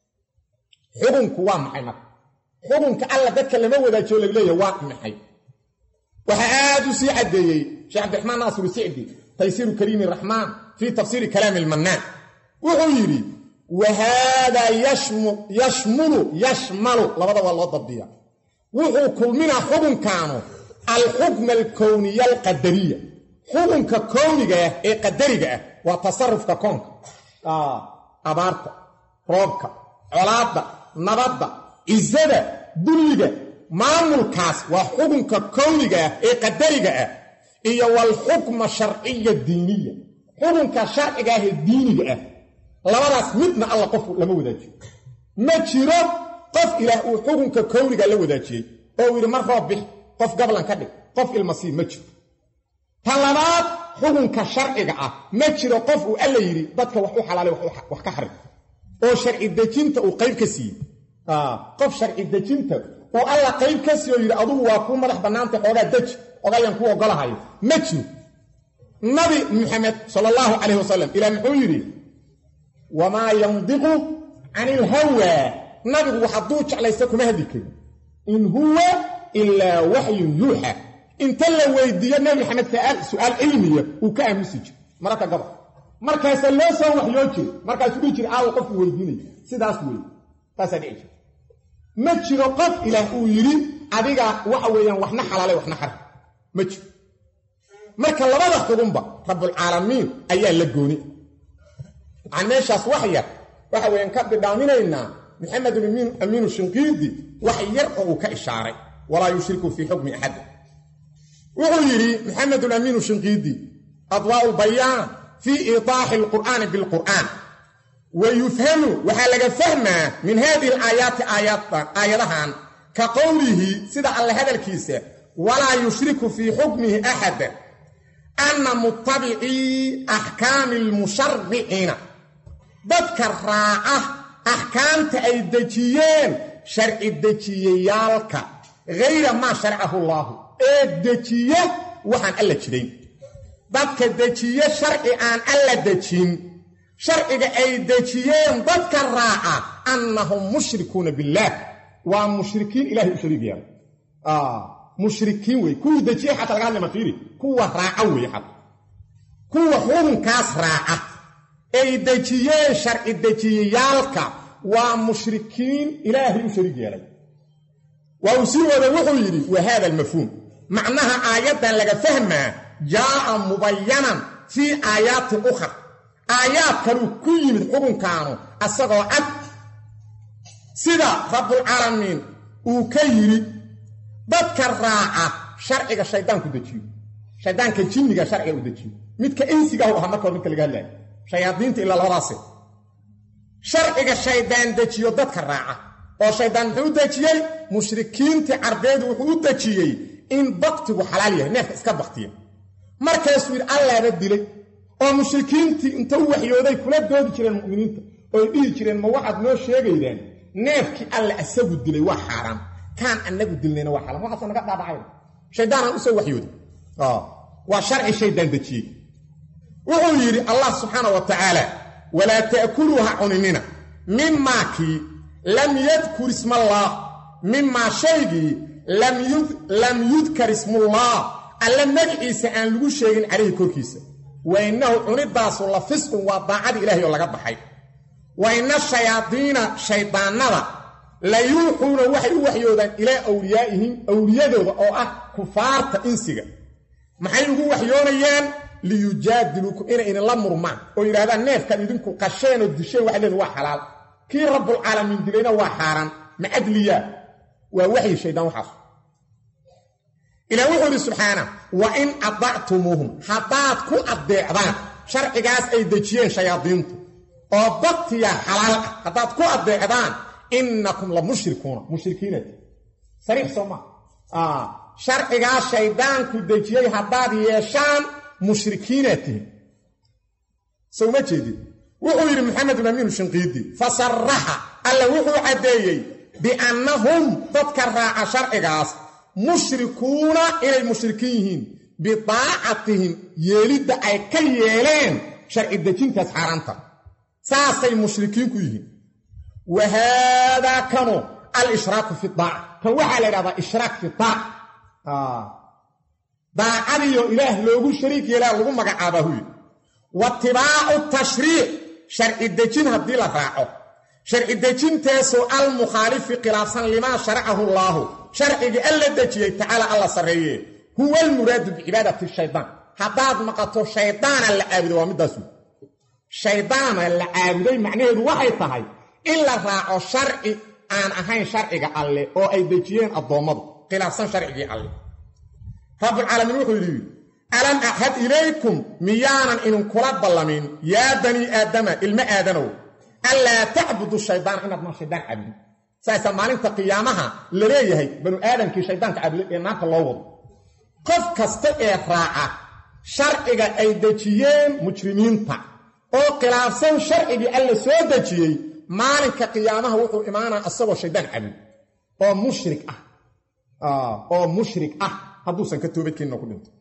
xukunku waa maxay marka xukunka alla dadka lama wadaajiyo laga leeyahay waa maxay waxa aad u sii cadeeyay sheekh Abdurrahman Nasir Saidi Taysir Karim Ar-Rahman fi tafsir kalam al-Mannan wuxuu yiri wa hada yashmu yashmulu yashmalu labada waa loo dabdiya wuxuu kulmina xukunkaanu al-hukm al-kawniyya al-qadariyya xukunka kawniga ee qadariga ah waa tasarrufka koonka ah abaarta roobka colaada nabadda izada dulliga maamulkaas waa xukunka kawniga ee qadariga ah iyo wal hukma shar'iyya diiniyya xukunka sharciga ah diiniga ah labadaas midna alla qof lama wadaajiyo ma jiro qof ilaah uu xukunka kawniga la wadaajiyay oo yiri mar roob bix qof gablan ka dhig qof ilmasiib ma jiro talabaad xukunka sharciga ah ma jiro qof uu alla yiri dadka wax u xalaalay wax ka xarim oo sharci dejinta uu qayb ka siiyay ah qof sharci dejinta oo alla qayb ka siiyay yiri adigu waa ku madax banaanta xoogaa daj ogayan ku ogolahay ma jiro nabi muhammad sallallahu alayhi wasallam ila muxuu yiri wama yandiqu anil hawa nabi waxadu jeclaysa kuma hadli karo in huwa illa wahyu yuha inta la weydiiyo nabi muhammad sa'al su'aal ilmiya uu ka aamusij marka gaba markaas loo soo waxyo jir markaas uu jir aaw qof weydiinay sidaas weey taas ay jir ma jiro qof ilaah uu yiri adiga waxa weeyaan waxna xalaalay waxna xaram ma jiro marka labada xukunba rabbul alamin ayaa la gooni aan meeshaas waxya waxa weeyaan ka bidaaminayna محمد بن أمين الشنقيطي وحير أو كإشارة ولا يشرك في حكم أحد وغيري محمد الأمين الشنقيطي أضواء البيان في إيضاح القرآن بالقرآن ويفهم وحالك فهمه من هذه الآيات آيات آياتها كقوله سيدة الله هذا الكيسة ولا يشرك في حكمه أحد أن متبعي أحكام المشرعين بذكر راعه أحكامت أي دجيين شرع الدجييالك غير ما شرعه الله الدجية وحن ألا تشدين بك الدجية شرع آن ألا دجين شرع أي دجيين بك الراعة أنهم مشركون بالله ومشركين إلهي شريكين آه مشركين وي كو دجية حتى لقال لما فيري كو راعة وي حتى كو هم كاس راعة أي دجيين شرع الدجييالك ومشركين إلهي شريك يلي وأسير وذوحوا يري وهذا المفهوم معناها آيات لك فهمها جاء مبينا في آيات أخرى آيات كانوا كل من حكم كانوا أصدقوا أب سيدا رب العالمين وكيري بذكر راعة شرعك الشيطان كدتشيو شيطان كجنك شرعك كدتشيو متك إنسيك هو أحمد ومتك لقال شياطين إلا الهراسي شرعك الشيطان دجيو ددك الراعة oo shaydaan wuxuu dajiyay mushrikiinta carbeed wuxuu dajiyay in baqtigu xalaal yahay neef iska baqtiya markaas wiil Allah ba dilay oo mushrikiinti inta waxyooday kula doodi jireen muuminiinta oo dhigi jireen ma waxaad noo sheegaydeen neefkii alla asagu dilay waa xaaraan kaan annagu dilnayna waa xaaraan waxaas naga dhaadhacay shaydaan aan u soo waxyooday ah waa sharci shaydaan dajiyay wuxuu yiri Allah subhanahu wa ta'ala wala ta'kuluha unina mimma ki lam yadhkur isma Allah mimma shaygi lam yud lam yudhkar isma Allah alla magciisa aan lagu sheegin calayhi korkiisa wa innahu unidaasu la fisqun wa daacad ilaahi oo laga baxay wa inna shayaadiina shaydaanada la yuuxuuna waxay u waxyoodaan ilaa awliyaa'ihim awliyadooda oo ah kufaarta insiga maxay ugu waxyoonayaan liyujaadilukum ina in la murmaan oo yiraahdaan neefkan idinku qasheen oo disheen wax leen waa xalaal kii rabbul caalamiin dilayna waa xaaraan ma adliya waa waxyi shaydaan waxaas ila wuxuu subhanahu wa in ada'tumuhum hadaad ku adeecdaan sharcigaas ay dajiyeen shayaadiintu oo dadkiya xalaal hadaad ku adeecdaan innakum la mushrikuuna mushrikiinat sariix soma ah sharcigaas shaydaanku dajiyay hadaad yeeshaan mushrikiinati soo ma jeedin wuxuu yiri maxamed ibn amin shinqiidi fasarraha alla wuxuu cadeeyay bi annahum dadka raaca sharcigaas mushrikuuna inay mushrikiin yihiin bi taa'atihim yeelida ay ka yeeleen sharci dajintaas xaaraanta saasay mushrikiin ku yihiin wa hada kanu al-ishraak fi ta'a kan waxa la yiraahdaa ishraak fi ta'a ah daacadiyo ilaah loogu shariik yeelaa lagu magacaabaa huyo wattibaa'u tashriic sharci dajin hadii la raaco sharci dajinteesu al mukhalif khilaafsan lima shar'ahu Allah sharciga alla dajiyay ta'ala alla sareeye huwa al murad bi ibadati shaytan hadaad maqato shaytaan la aabudo waa midaas shaytaan la aabuday macnaheedu waxay tahay in la raaco sharci aan ahayn sharciga alle oo ay dajiyeen adoomadu khilaafsan sharciga alle رب العالمين وحيري ألم أحد إليكم ميانا إن كلاب بلمين يا بني آدم الماء آدنو ألا تعبدوا الشيطان إنك ما الشيطان عبد سيسمعين تقيامها لريه بنو آدم كي شيطان تعبد إنك الله وضع قف كستئي راعة شرعي أي دجيين مجرمين تا أو قلافسان شرعي ألا سوى دجيين مالك قيامها وحو إمانا أصبوا الشيطان عبد أو مشرك أه آه أو مشرك أه hadduusan ka toobadkeenna ku dhinto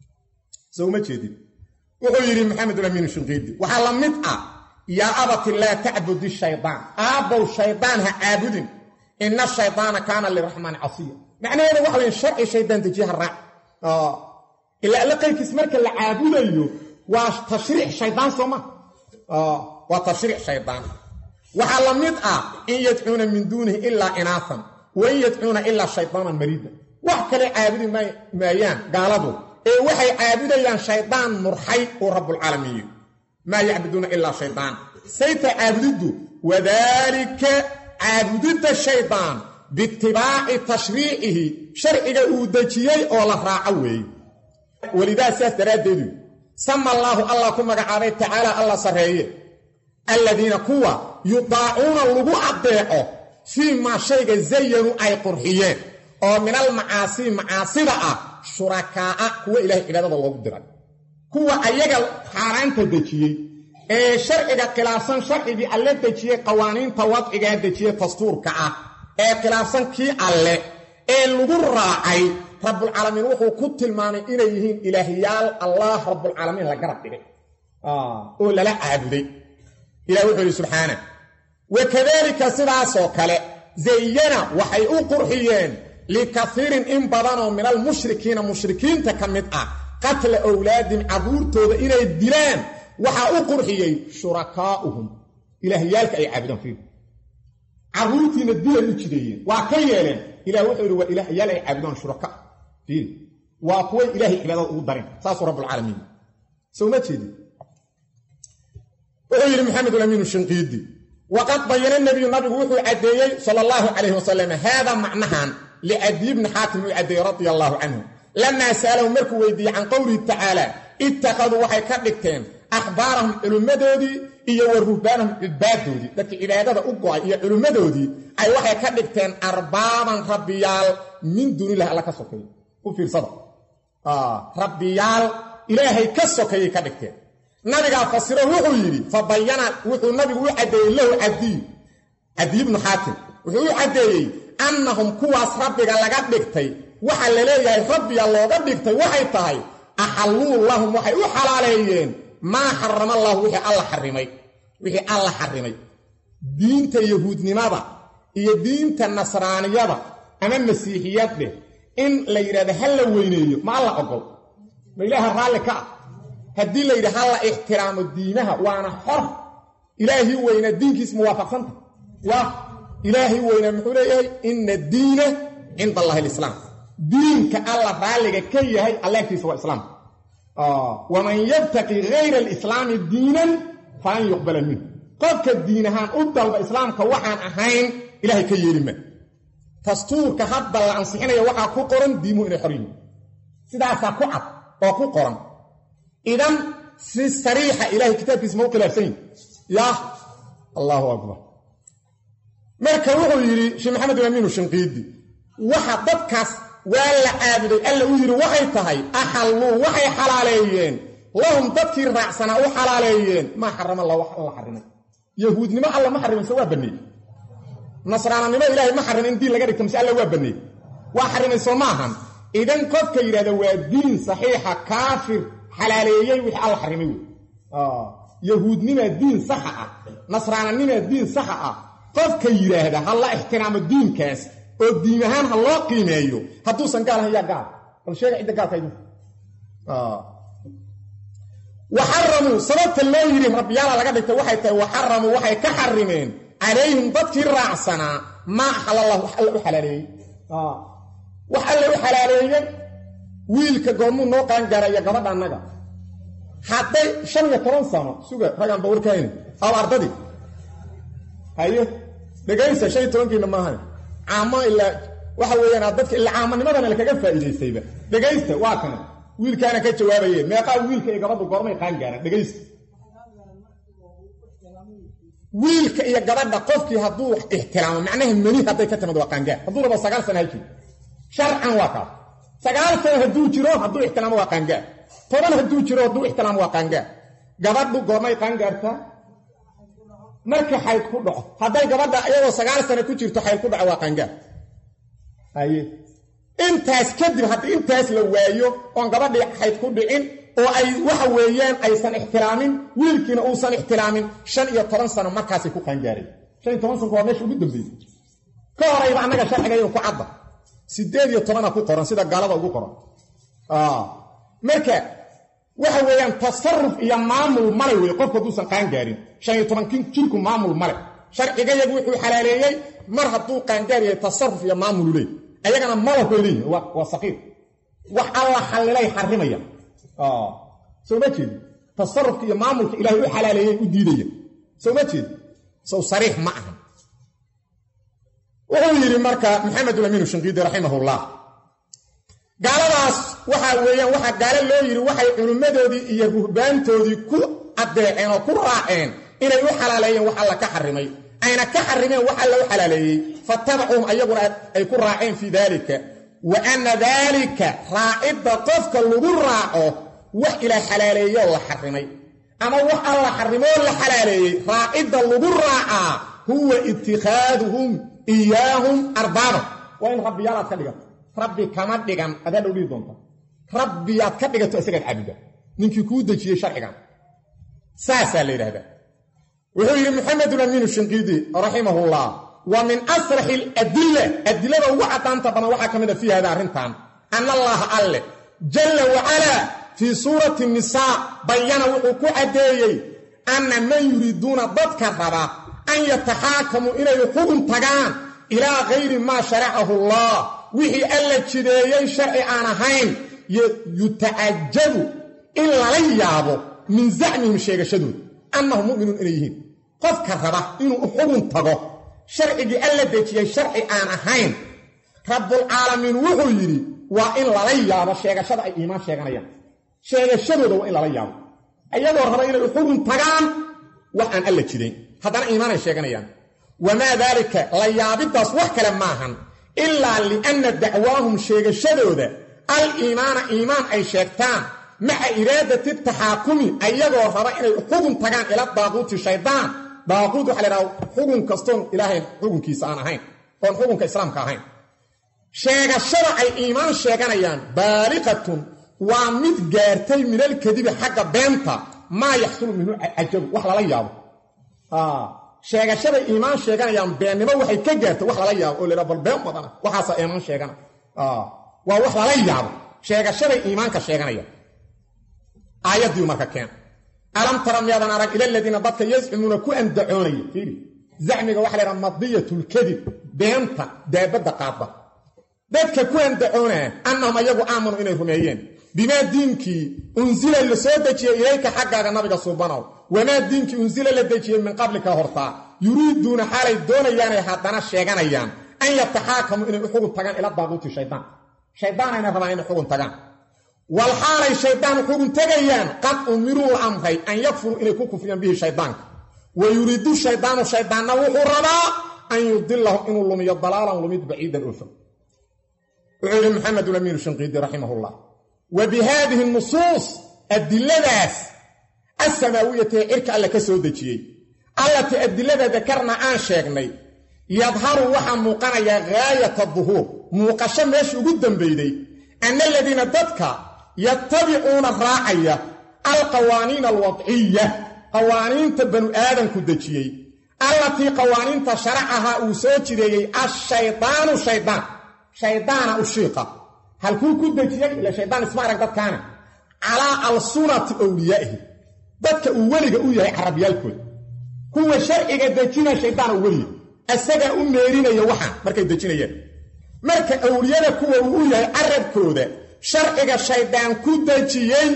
soo ma jeedin wuxuu yiri maxamed al-amin shinqiidi waxa la mid ah ya abati la ta'budi shaytaan aabu shaytaan ha aabudin inna shaytaana kana lirahman asiya macnaheedu waxa weyn sharci shaytaan tajiha raac ah ila laqaykis marka la aabudayo waa tashriix shaytaan soma ah waa tashriix shaytaan waxa la mid ah in yad'una min dunihi illa inathan wa yad'una illa shaytaanan marida wax kale caabudi maayaan gaaladu ee waxay caabudayaan shaydaan murxay oo rabbul caalamiin ma yacbuduna illa shaydaan sayta caabudu wadaalika caabudida shaydaan bitibaa'i tashrii'ihi sharciga uu dajiyay oo la raaco weey walidaas daradeedu sama allah allah kuma magacaabay ta'ala allah sareeye alladina kuwa yudaa'una lugu adeeco fi ma shayga zayyanu ay qurxiyeen oo min al macaasi macaasida ah shurakaa kuwa ilaahay cibaadada loogu diray kuwa ayaga xaaraanta dajiyay ee sharciga khilaafsan sharcigi alle dajiyay qawaaniinta wadciga dajiyay dastuurka ah ee khilaafsan kii alle ee lagu raacay rabbul caalamiin wuxuu ku tilmaamay inay yihiin ilaahiyaal allah rabbul caalamiin la garab dhigay ah oo lala aabuday ilaahay wuxuu subhanahu wa kadhalika sidaasoo kale zayyana waxay u qurxiyeen لكثير إن بدنوا من المشركين مشركين تكمت قتل أولادهم عبورتهم إلى الدلان وحا أقرحيي شركاؤهم إلهيالك أي عابدان فيه عبورتين الدلان الجديين وكيالين إلى وحر وإلهيال أي عابدان شركاء فيه وأقوي إلهي عبادة أقدرين ساس رب العالمين سومت شدي وغير محمد الأمين الشنقيدي وقد بين النبي النبي وحو عديي صلى الله عليه وسلم هذا معناها لعدي بن حاتم العدي رضي الله عنه لما سألوا مركو ويدي عن قوله تعالى اتخذوا وحي كدكتين أخبارهم علمدودي إيا ورهبانهم عبادودي لكن عبادة أقوى إيا علمدودي أي وحي كدكتين أربابا ربيال من دون الله على كسوكي وفي صدق آه ربيال إلهي كسوكي كدكتين نبي فسره وحو يري فبينا وحو النبي وعدي له عدي عدي بن حاتم wuxuu cadeeyay annahum kuwaas rabbiga laga dhigtay waxa la leeyahay rabbiga looga dhigtay waxay tahay ahallu lahum waxay u xalaaleeyeen ma harrama Allah wixii Allah xarimay wixii Allah xarimay diinta yahuudnimada iyo diinta nasraaniyada ama masiixiyadda in la yiraahdo hal la weyneeyo ma Allah ogol ma ilaaha raali ka hadii la yiraahdo hal ixtiraamo diinaha waana xor ilaahi weyna diinkiis muwaafaqsanta wa ilaahi weyna muxuu leeyahay inna diina inda Allah al-islam diinka Allah raaliga ka yahay Allahkiis waa islaam ah wa man yabtaqi ghayra al-islam diinan falan yuqbal minhu qofka diinahan u dalba islaamka waxaan ahayn ilaahay ka yeelima dastuurka hadda la ansixinayo waxa ku qoran diimu inay xoriin sidaas ku cad oo ku qoran idan si sariixa ilaahay kitaabkiisa ma khilaafsan ya Allahu akbar marka wuxuu yiri Sheekh Maxamed Amiin Shinqiidi waxa dadkaas waa la aabuday alla uu yiri waxay tahay ahallu waxay xalaaleeyeen lahum dadkii raacsana u xalaaleeyeen ma xarama Allah wax Allah xarimay yahuudnimo Allah ma xarimin soo banay nasraanimo ilaahay ma xarimin diin laga dhigto Allah waa banay waa xarimay soo maahan idan qofka yiraahdo waa diin saxiixa kaafir xalaaleeyay wixii Allah xarimay ah yahuudnimo diin sax ah nasraanimo diin sax ah qofka yiraahdo halla ixtiraamo diinkaas oo diin ahaan ha loo qiimeeyo hadduu san gaal ayaa gaal bal sheega cid gaal tahay ah وحرموا سبب الله يري ربيالا laga dhigtay waxay tahay وحرموا waxay ka xarimeen عليهم dadkii raacsana ma halal u xalaaleeyay ah waxa la u xalaaleeyay wiilka goormu noo qaan garaya gabadha anaga haday shan iyo toban sano suga ragan bawrkayn aw ardadi haye dhagaysa shan iyo toban kiina ma ahan ama ila waxa weeyaan dadka ila caamanimadana la kaga faa'iideystayba dhagaysta waa kana wiilkaana ka jawaabayay meeqa wiilka ee gabadhu goormay qaan gaaran dhagaysta wiilka iyo gabadha qofkii haduu ixtiraamo macnaheedu mani haday ka timid waa qaan gaar haduu rabo sagaal sano hayjii sharcan waa ka sagaal sano haduu jiro haduu ixtiraamo waa qaan gaar toban haduu jiro haduu ixtiraamo waa qaan gaar gabadhu goormay qaan gaarta marka xayd ku dhaco haday gabadha iyadoo sagaal sano ku jirto xayd ku dhaco waa qaan gaar haye intaas kadib hadii intaas la waayo oo gabadhii xayd ku dhicin oo ay waxa weeyaan aysan ixtiraamin wiilkiina uusan ixtiraamin shan iyo toban sano markaas ku qaan gaaray shan iyo toban sano waa meesha ugu dambeeyay ka horayba anaga sharciga ku cadda sideed iyo toban ku qoran sida gaalada ugu qoran ah marka waxa weeyaan tasarruf iyo maamul male way qofku duusan qaan gaarin shan iyo toban kin jirku maamul male sharciga yagu wuxuu xalaaleeyay mar haduu qaan gaariyo tasarruf iyo maamul leey ayagana malaku leey waa saqiir wax Allah xalilay xarimaya ah soo ma jeed tasarruf iyo maamulka ilaahay u xalaaleeyay u diidaya soo ma jeed soo sariix ma aha wuxuu yiri marka Maxamed Amiin Shinqiidi rahimahullah gaaladaas waxa weeyaan waxa gaala loo yiri waxay culimadoodii iyo ruhbaantoodii ku adeeceen oo ku raaceen inay u xalaaleeyeen wax Allah ka xarimay ayna ka xarimeen wax Allah u xalaaleeyay fatabahum ayaguna ay ku raaceen fi dalika wa anna dalika raa'ida qofka lagu raaco wax ila xalaaleeyo la xarimay ama wax Allah xarimo la xalaaleeyay raa'ida lagu raaca huwa ittikhaduhum iyahum arbaba wa in rabbiyalaad ka dhigato rabbi kama dhigan adaa dhowdii doonta rabbiyaad ka dhigato isaga caabida ninkii ku dajiyay sharcigan saasa la yiraahdaa wuxuu yiri Maxamed Amiin Shinqiidi rahimahullah wa min asrah al-adilla adillada wa'atanta bana waxa kamida fi hada arintan anna Allah alla jalla wa ala fi surati an-nisa bayana wuxuu ku adeeyay anna man yuriduna dadka raba an yatahakamu ilay hukm tagaan ila ghayri ma shara'ahu Allah wihi alla jideeyay sharci aan ahayn yuta'ajjabu illa layabo min za'mihim sheegashadu annahum mu'minun ilayhim qofka raba inuu hukm tago sharcigi alla dejiyay sharci aan ahayn rabbul alamin wuxuu yiri waa in la yaabo sheegashada ay iimaan sheeganayaan sheegashadooda waa in la yaabo ayagoo raba inay hukm tagaan waxaan alla jideey hadana iimaan ay sheeganayaan wama dalika la yaabidaas wax kale maahan illa li anna da'waahum sheegashadooda al iimaan iimaan ay sheegtaan ma'a iradati tahakumi ayagoo raba inay hukm tagaan ila daaquti shaydaan daaqutu xaliraw hukm kastoon ilaahay hukumkiisa aan ahayn oon xukunka islaamka ahayn sheegashada ay iimaan sheeganayaan baaliqatun waa mid gaartay min alkadibi xagga beenta maa yaxsulu minhu cajabu wax lala yaabo sheegashada iimaan sheeganayaan beennimo waxay ka gaartay wax lala yaabo oo leeraa bal been badana waxaasaa iimaan sheegana waa wax lala yaabo sheegashaday iimaanka sheeganayaan aayaddii marka keen alam tara miyaadan arag ila aladiina dadka yazcumuuna ku andacoonaya fiiri zacmiga waxa leeraa madiyatulkadib beenta daabadda qaadda dadka ku andacoonaya annahum ayagu aamanu inay rumeeyeen bimaa diinkii unsila la soo dejiyey ilayka xaggaaga nabiga suubanow wamaa diinkii unsila la dejiyey min qablika hortaa yuriiduuna xaalay doonayaanay haddana sheeganayaan an yataxaakamu inay u xugun tagaan ila daaquuti shaydaan shaydaanayna rabaan inay xugun tagaan wal xaalay shaydaan xugun tagayaan qad umiruu la amray an yakfuruu inay ku kufriyaan bihi shaydaanka wa yuriidu shaydaanu shaydaanna wuxuu rabaa an yudilahum inuu lumiyo dalaalan lumid baciidan oo fog wuxuu yidhi maxamed ulamiinu shinqiidi raximahullah wa bi haadihi nusuus adiladaas asamaawiyatee cirka alle ka soo dejiyey allatii adilada dakarna aan sheegnay yadharu waxaa muuqanayaa gaayata duhuur muuqasho meesha ugu dambeyday ana aladiina dadka yattabicuuna raacaya alqawaaniina alwadciya qawaaniinta banu aadanku dejiyey allatii qawaaniinta sharacahaa uu soo jireeyey ashaydaanu shaydaan shaydaana u shiiqa halkuu ku dejiyey ila shaydaan isma arag dadkaana calaa alsunati awliyaa'ihi dadka uu weliga u yahay carabyaalkooda kuwa sharciga dejina shaydaan u weliya asagaa u meerinaya waxaan markay dejinayeen marka awliyada kuwa uu u yahay carabkooda sharciga shaydaan ku dejiyey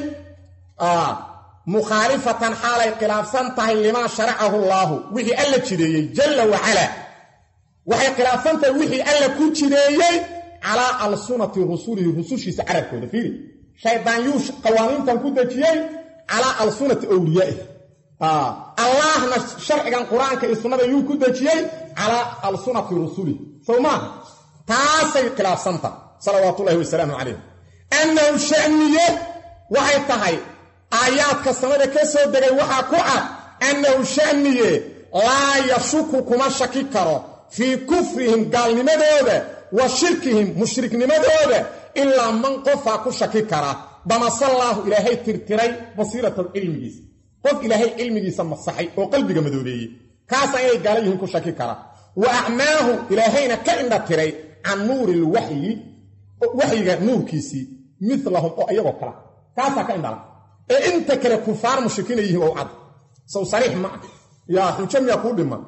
mukhaalifatan xaalay khilaafsan tahay limaa sharacahu allaahu wixii alla jideeyey jalla wacalaa waxay khilaafsan tahay wixii alla ku jideeyey calaa alsunati rusulihi rusushiisa carabkooda fiiri shaydaan yuu qawaaniintan ku dejiyey calaa alsunati awliyaa'ihi allahna sharcigan qur-aanka iyo sunnada yuu ku dejiyey calaa alsunati rusulihi sow maaha taasay khilaafsanta salawaatullahi wasalaamu calayh annahu sha'niye waxay tahay aayaadka samada ka soo degay waxaa ku cad annahu sha'niye laa yashuku kuma shaki karo fii kufrihim gaalnimadooda wa shirkihim mushriknimadooda ilaa man qofaa ku shaki kara damasallaahu ilaahay tirtiray basiiratan cilmigiisa qof ilaahay cilmigiisa masaxay oo qalbiga madoobeeyey kaasaa inay gaala yihiin ku shaki kara wa acmaahu ilaahayna ka indha tiray can nuuri lwaxyi waxyiga nuurkiisii milahum oo iyagoo kala kaasaa ka indhala ee inta kale kufaar mushrikiina yihiin oo cad sow sariix ma ah yaa xujo miyaa kuu dhima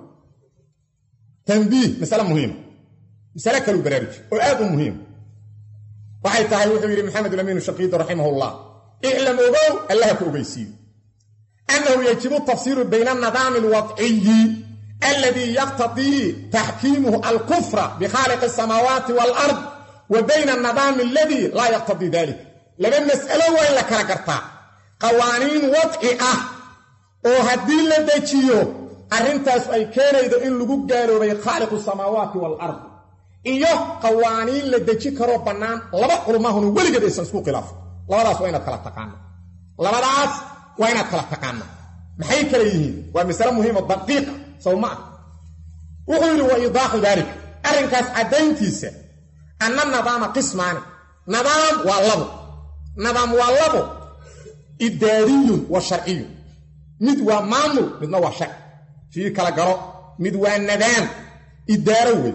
tanbiih masale muhiima masale kaluu baraaruji oo aad u muhiim waxay tahay wuxuu yidhi maxamed ulamiinu shaqiidi raximahullah iclam ogow allaha ku ogeysiiyo annahu yajibu tafsiiru bayna annidaami alwadciyi alladii yaqtadii taxkiimuhu alkufra bikhaaliqi asamaawaati waalard wa bayna annidaami aladii laa yaqtadii dalik laba mas'alo waa in la kala gartaa qawaaniin wadci ah oo haddii la dejiyo arrintaas ay keenaydo in lagu gaaloobay khaaliqu samaawaati waalard iyo qawaaniin la deji karoo bannaan laba culmaahuna weligeed aysan isku khilaafin labadaas waa inaad kala taqaana labadaas waa inaad kala taqaana maxay kala yihiin waa masale muhiimo daqiiqa sow ma ah wuxuu yidhi wa iidaaxu daalika arrinkaas caddayntiisa anna nadaama qismaani nadaam waa labo nadaam waa labo idaariyun wa sharciyun mid waa maamul midna waa sharci fii kala galo mid waa nadaam idaaro wey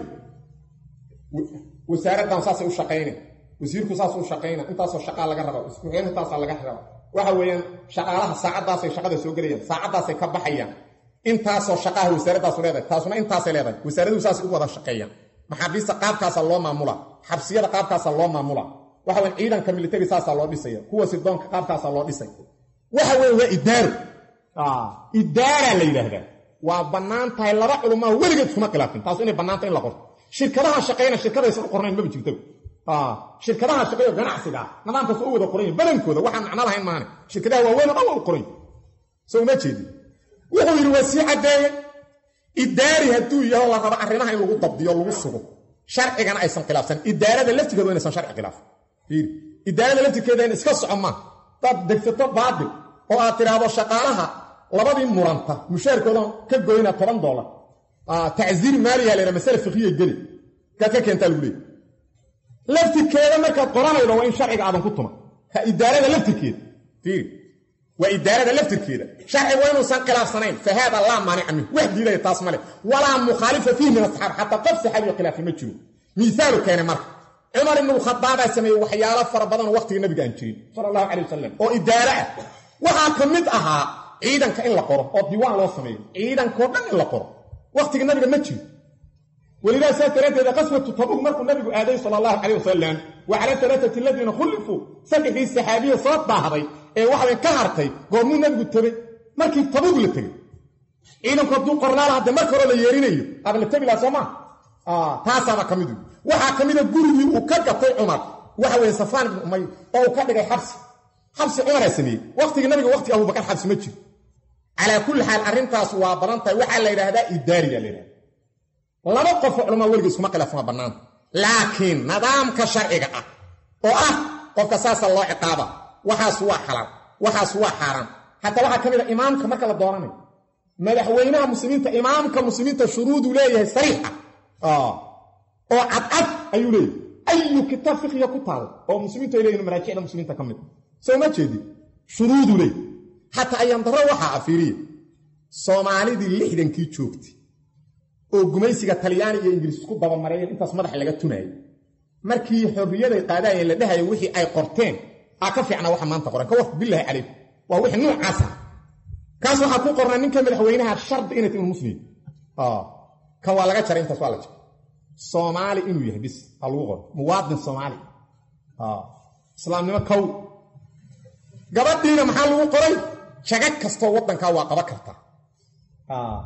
wasaaraddan saasay u shaqayna wasiirku saasuu u shaqayna intaasoo shaqaa laga raba iskuxeen intaasaa laga raba waxa weeyaan shaqaalaha saacaddaasay shaqada soo gelayaan saacaddaasay ka baxayaan intaasoo shaqaha wasaaradaasu leedahay taasuna intaasay leedahay wasaaraduhu saasay u wada shaqeeyaan maxaabiista qaabkaasaa loo maamula xabsiyada qaabkaasaa loo maamula waxa weyan ciidanka militari saasaa loo dhisaya kuwa sidoonka qaabkaasaa loo dhisay waxa weeye waa idaaro idaaraa la yidhaahdaa waa bannaan tahay laba culumaa weligeed kuma khilaafin taasu inay bannaanta in la qorto shirkadaha shaqayna shirkadaysan u qornayn maba jirto shirkadaha shaqeeyo ganacsiga nidaamkaas u wada qoran badankooda waxaan macno lahayn maane shirkadaha waaweyn oo dhan waa u qoran soo ma jeedi wuxuu yidhi waa sii caddeeye idaari hadduu yaho la rabo arrimaha in lagu dabdiyo lagu sugo sharcigana aysan khilaafsan idaarada laftigeeda inaysan sharci khilaafin fiiri idaarada laftirkeeda in iska soco maa dad degsato baatil oo aad tidhaahdo shaqaalaha labadii muranta mushaarkoodan ka goyna toban doolar tacsiir maaliya leena masale fiqiya geli ka ka keenta lagu leeyahay laftirkeeda markaad qoranaydo waa in sharciga aadan ku tuma ha idaarada laftirkeeda fiir waa idaarada laftirkeeda sharciga waa inuusan khilaafsanayn fa hada laa maanic min wax diidaya taas male walaa mukhalifa fihi min asxaab xataa qof saxaabi khilaafi ma jiro misaalu keene marka cumar ibn al-khattab ay sameeyay waxyaalo fara badan waqtiga nabiga aan jirin sallallahu alayhi wasallam oo idaara ah waxa kamid ahaa ciidanka in la qoro oo diiwaan loo sameeyo ciidanka oo dhan in la qoro waqtiga nabiga ma jiro ولذا ساترته قسوة تبوك مركو النبي آدي صلى الله عليه وسلم وعلى ثلاثة الذين خلفوا سبحي السحابية صوت ضاهضي اي واحد كهرتي قوموا النبي التبي مركي تبوك للتبي إذن قدوا قرنا لها دي مركو ولا يرينيو قبل التبي لا سمع آه تاسا ما كميدو وحا كميدو قولي وكاكا عمر وحا وين صفان بن أمي أو كاكا حبس حبس عمر يسمي وقت النبي وقت أبو بكر حبس مجي على كل حال أرنتاس وبرنتا وحا ليلة هذا إداري ليلة laba qof culumada weligiis kuma khilaafsan banaan laakiin nidaamka sharciga ah oo ah qofka saasa loo ciqaaba waxaas waa xalaal waxaas waa xaraam hatta waxa kamid ah imaamka marka la dooranayo madaxweynaha muslimiinta imaamka muslimiinta shuruudu leeyahay sariixa ah oo cad ayuu leeyahay ayu kitab fiqhiya ku taal oo muslimiintu ay leeyihiin maraajicda muslimiinta kamid soo ma jeedi shuruudu leeyahay hatta ayaan daro waxa afiriye Soomaalidii lixdankii joogtay oo gumaysiga Talyaani iyo Ingiriis ku daba marayeen intaas madax laga tumayay markii xorriyada ay qaadayeen la dhahayo wixii ay qorteen aa ka fiicna waxa maanta qoran ka waf billahi alayk waa wixii noocaas ah kaas waxa ku qornaa ninka madaxweynaha shard inay tahay muslim ah ka waa laga jaray intaas waa la jaray Soomaali inuu yahay bis aluu qor muwaadin Soomaali ah islaamnimo kow gabadhiina maxaa lagu qoray shaqo kasto wadanka waa qaba karta ah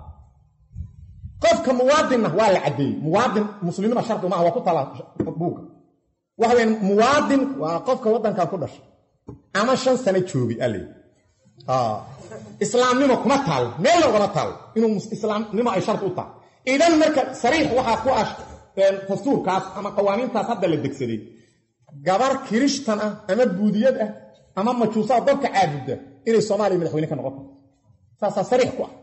qofka muwaadinna waa la cadeeyay muwaadin muslimnimo shartu ma waa ku tala buuga waxa weyn muwaadin waa qofka wadanka ku dhashay ama shan sano joogi alay ah islaamnimo kuma taal meel lagama taal inuu islaamnimo ay shart u tahay idan marka sariix waxa ku ash dastuurkaas ama qawaaniintaas hadda la degsaday gabar kirishtan ah ama buudiyad ah ama majuusa dadka caabuda inay Soomaaliya madaxweyne ka noqoto saasa sariix ku ah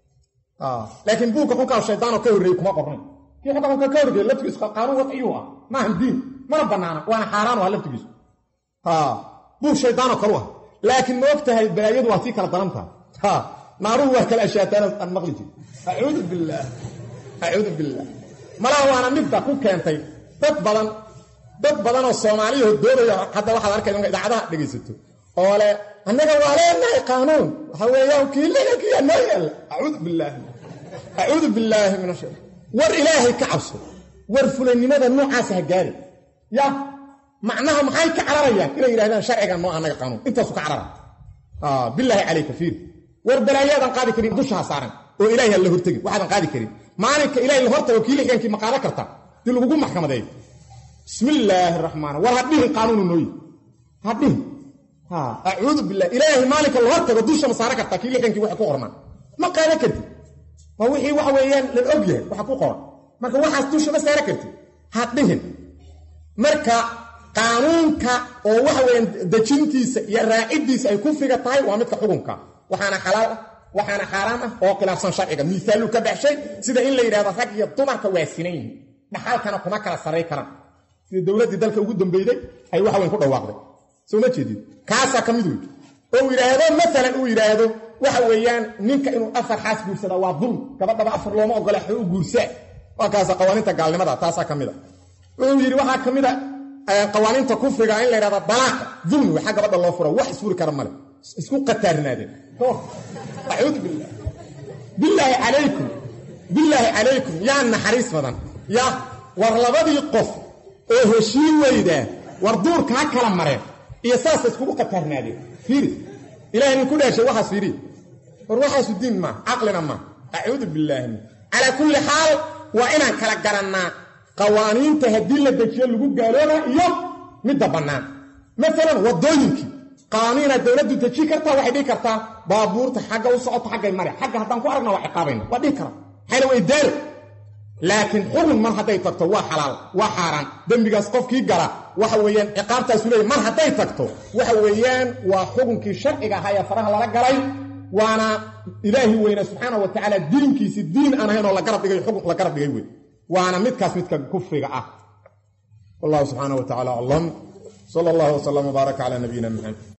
آه. لكن بوك حكا الشيطان كوري كما قرن كي حكا حكا كوري لا تجلس قانون وضعيوها ما هم دين ما ربنانا وانا حاران ولا تجلس ها بوك الشيطان كروها لكن وقتها البلايد واتيك لطلمتها ها ناروها كالاشياء المغلطي اعوذ بالله اعوذ بالله ملا وانا مبدا كو كانتي dad badan dad badan oo Soomaaliya doonaya hadda waxa la arkay in idaacadaha dhageysato oo le annaga waa leenahay qaanuun waxa weeyaan kii laga kiyanaayal a'uud billaah a'uud billaah min ashar war ilaahi ka cabso war fulanimada noocaas ha gaari ya macnaha maxay ka cararayaan inay yiraahdaan sharciga noo annaga qaanuun intaas ku carara ah billahi alayka fiir war balaayadan qaadi karin dusha saaran oo ilaahi la hortagi waxaan qaadi karin maalinka ilaahi la hortago kii lixankii ma qaada karta dil ugu maxkamadeey bismillaahir rahmaanir war hadii qaanuun nooyi hadii ha a'uudu billaah ilaahi maalinka la hortago dusha ma saaran karta kii lixankii waxa ku qornaa ma qaada karti waa wixii waxa weeyaan la og yahay waxa ku qoran marka waxaas dusha ma saaran karti hadii marka qaanuunka oo waxa weeyaan dajintiisa iyo raacidiisa ay ku figa tahay waa midka xukunka waxaana xalaal waxaana xaraam ah oo khilaafsan sharciga misaalu ka baxshay sida in la yiraahdo rag iyo dumarka waasinayn dhaxalkana kuma kala saray karaan sida dawladda dalka ugu dambeeyay ay waxa weyn ku dhawaaqday soo ma jeedid kaasa kamid weey oo yiraahdo midalan uu yiraahdo waxa weeyaan ninka inuu afar xaas guursada waa dulm gabadha afar looma ogola xuu guursaa waa kaasa qawaaniinta gaalnimada taasa kamid ah oo yiri waxa kamid ah qawaaniinta kufriga in la yiraahdo dalaaq dulm waxa gabadha loo furo wax isfuri kara male isku qatarnaadeen أعوذ بالله بالله عليكم بالله عليكم يا نحريس مدن يا ورلبدي قف oo heshiin weyda war duurka kala mareen iyo saas isku qatarnaadi fiiri ilaahay ku dhaashay waxa fiiri war waxa suudin ma aqlina ma a'uudu billahi ala kulli hal wa ina kala garanaa qawaaniinta hadii la dejiyo lagu gaaloona iyo mid banaan mesela wadooyinki qaaniina dawladdu deji karta waxay dhigi kartaa baabuurta xagga u socoto xagga mari xagga hadan ku aragna waa ciqaabayna waa dhigi kara xayla way daar laakiin xukun mar haday tagto waa xalaal waa xaraan dambigaas qofkii gala waxa weeyaan ciqaabtaas uu leeyahay mar haday tagto waxa weeyaan waa xukunkii sharciga ahaa ee faraha laga galay waana ilaahi weyna subhanahu wa ta'ala diinkiisa diin aan ahayn oo la garab dhigay xukun la garab dhigay way waana midkaas midka kufriga ah wallahu subhanahu wa ta'ala a'lam sallallahu wa sallam wa baraka ala nabiyyina muhammad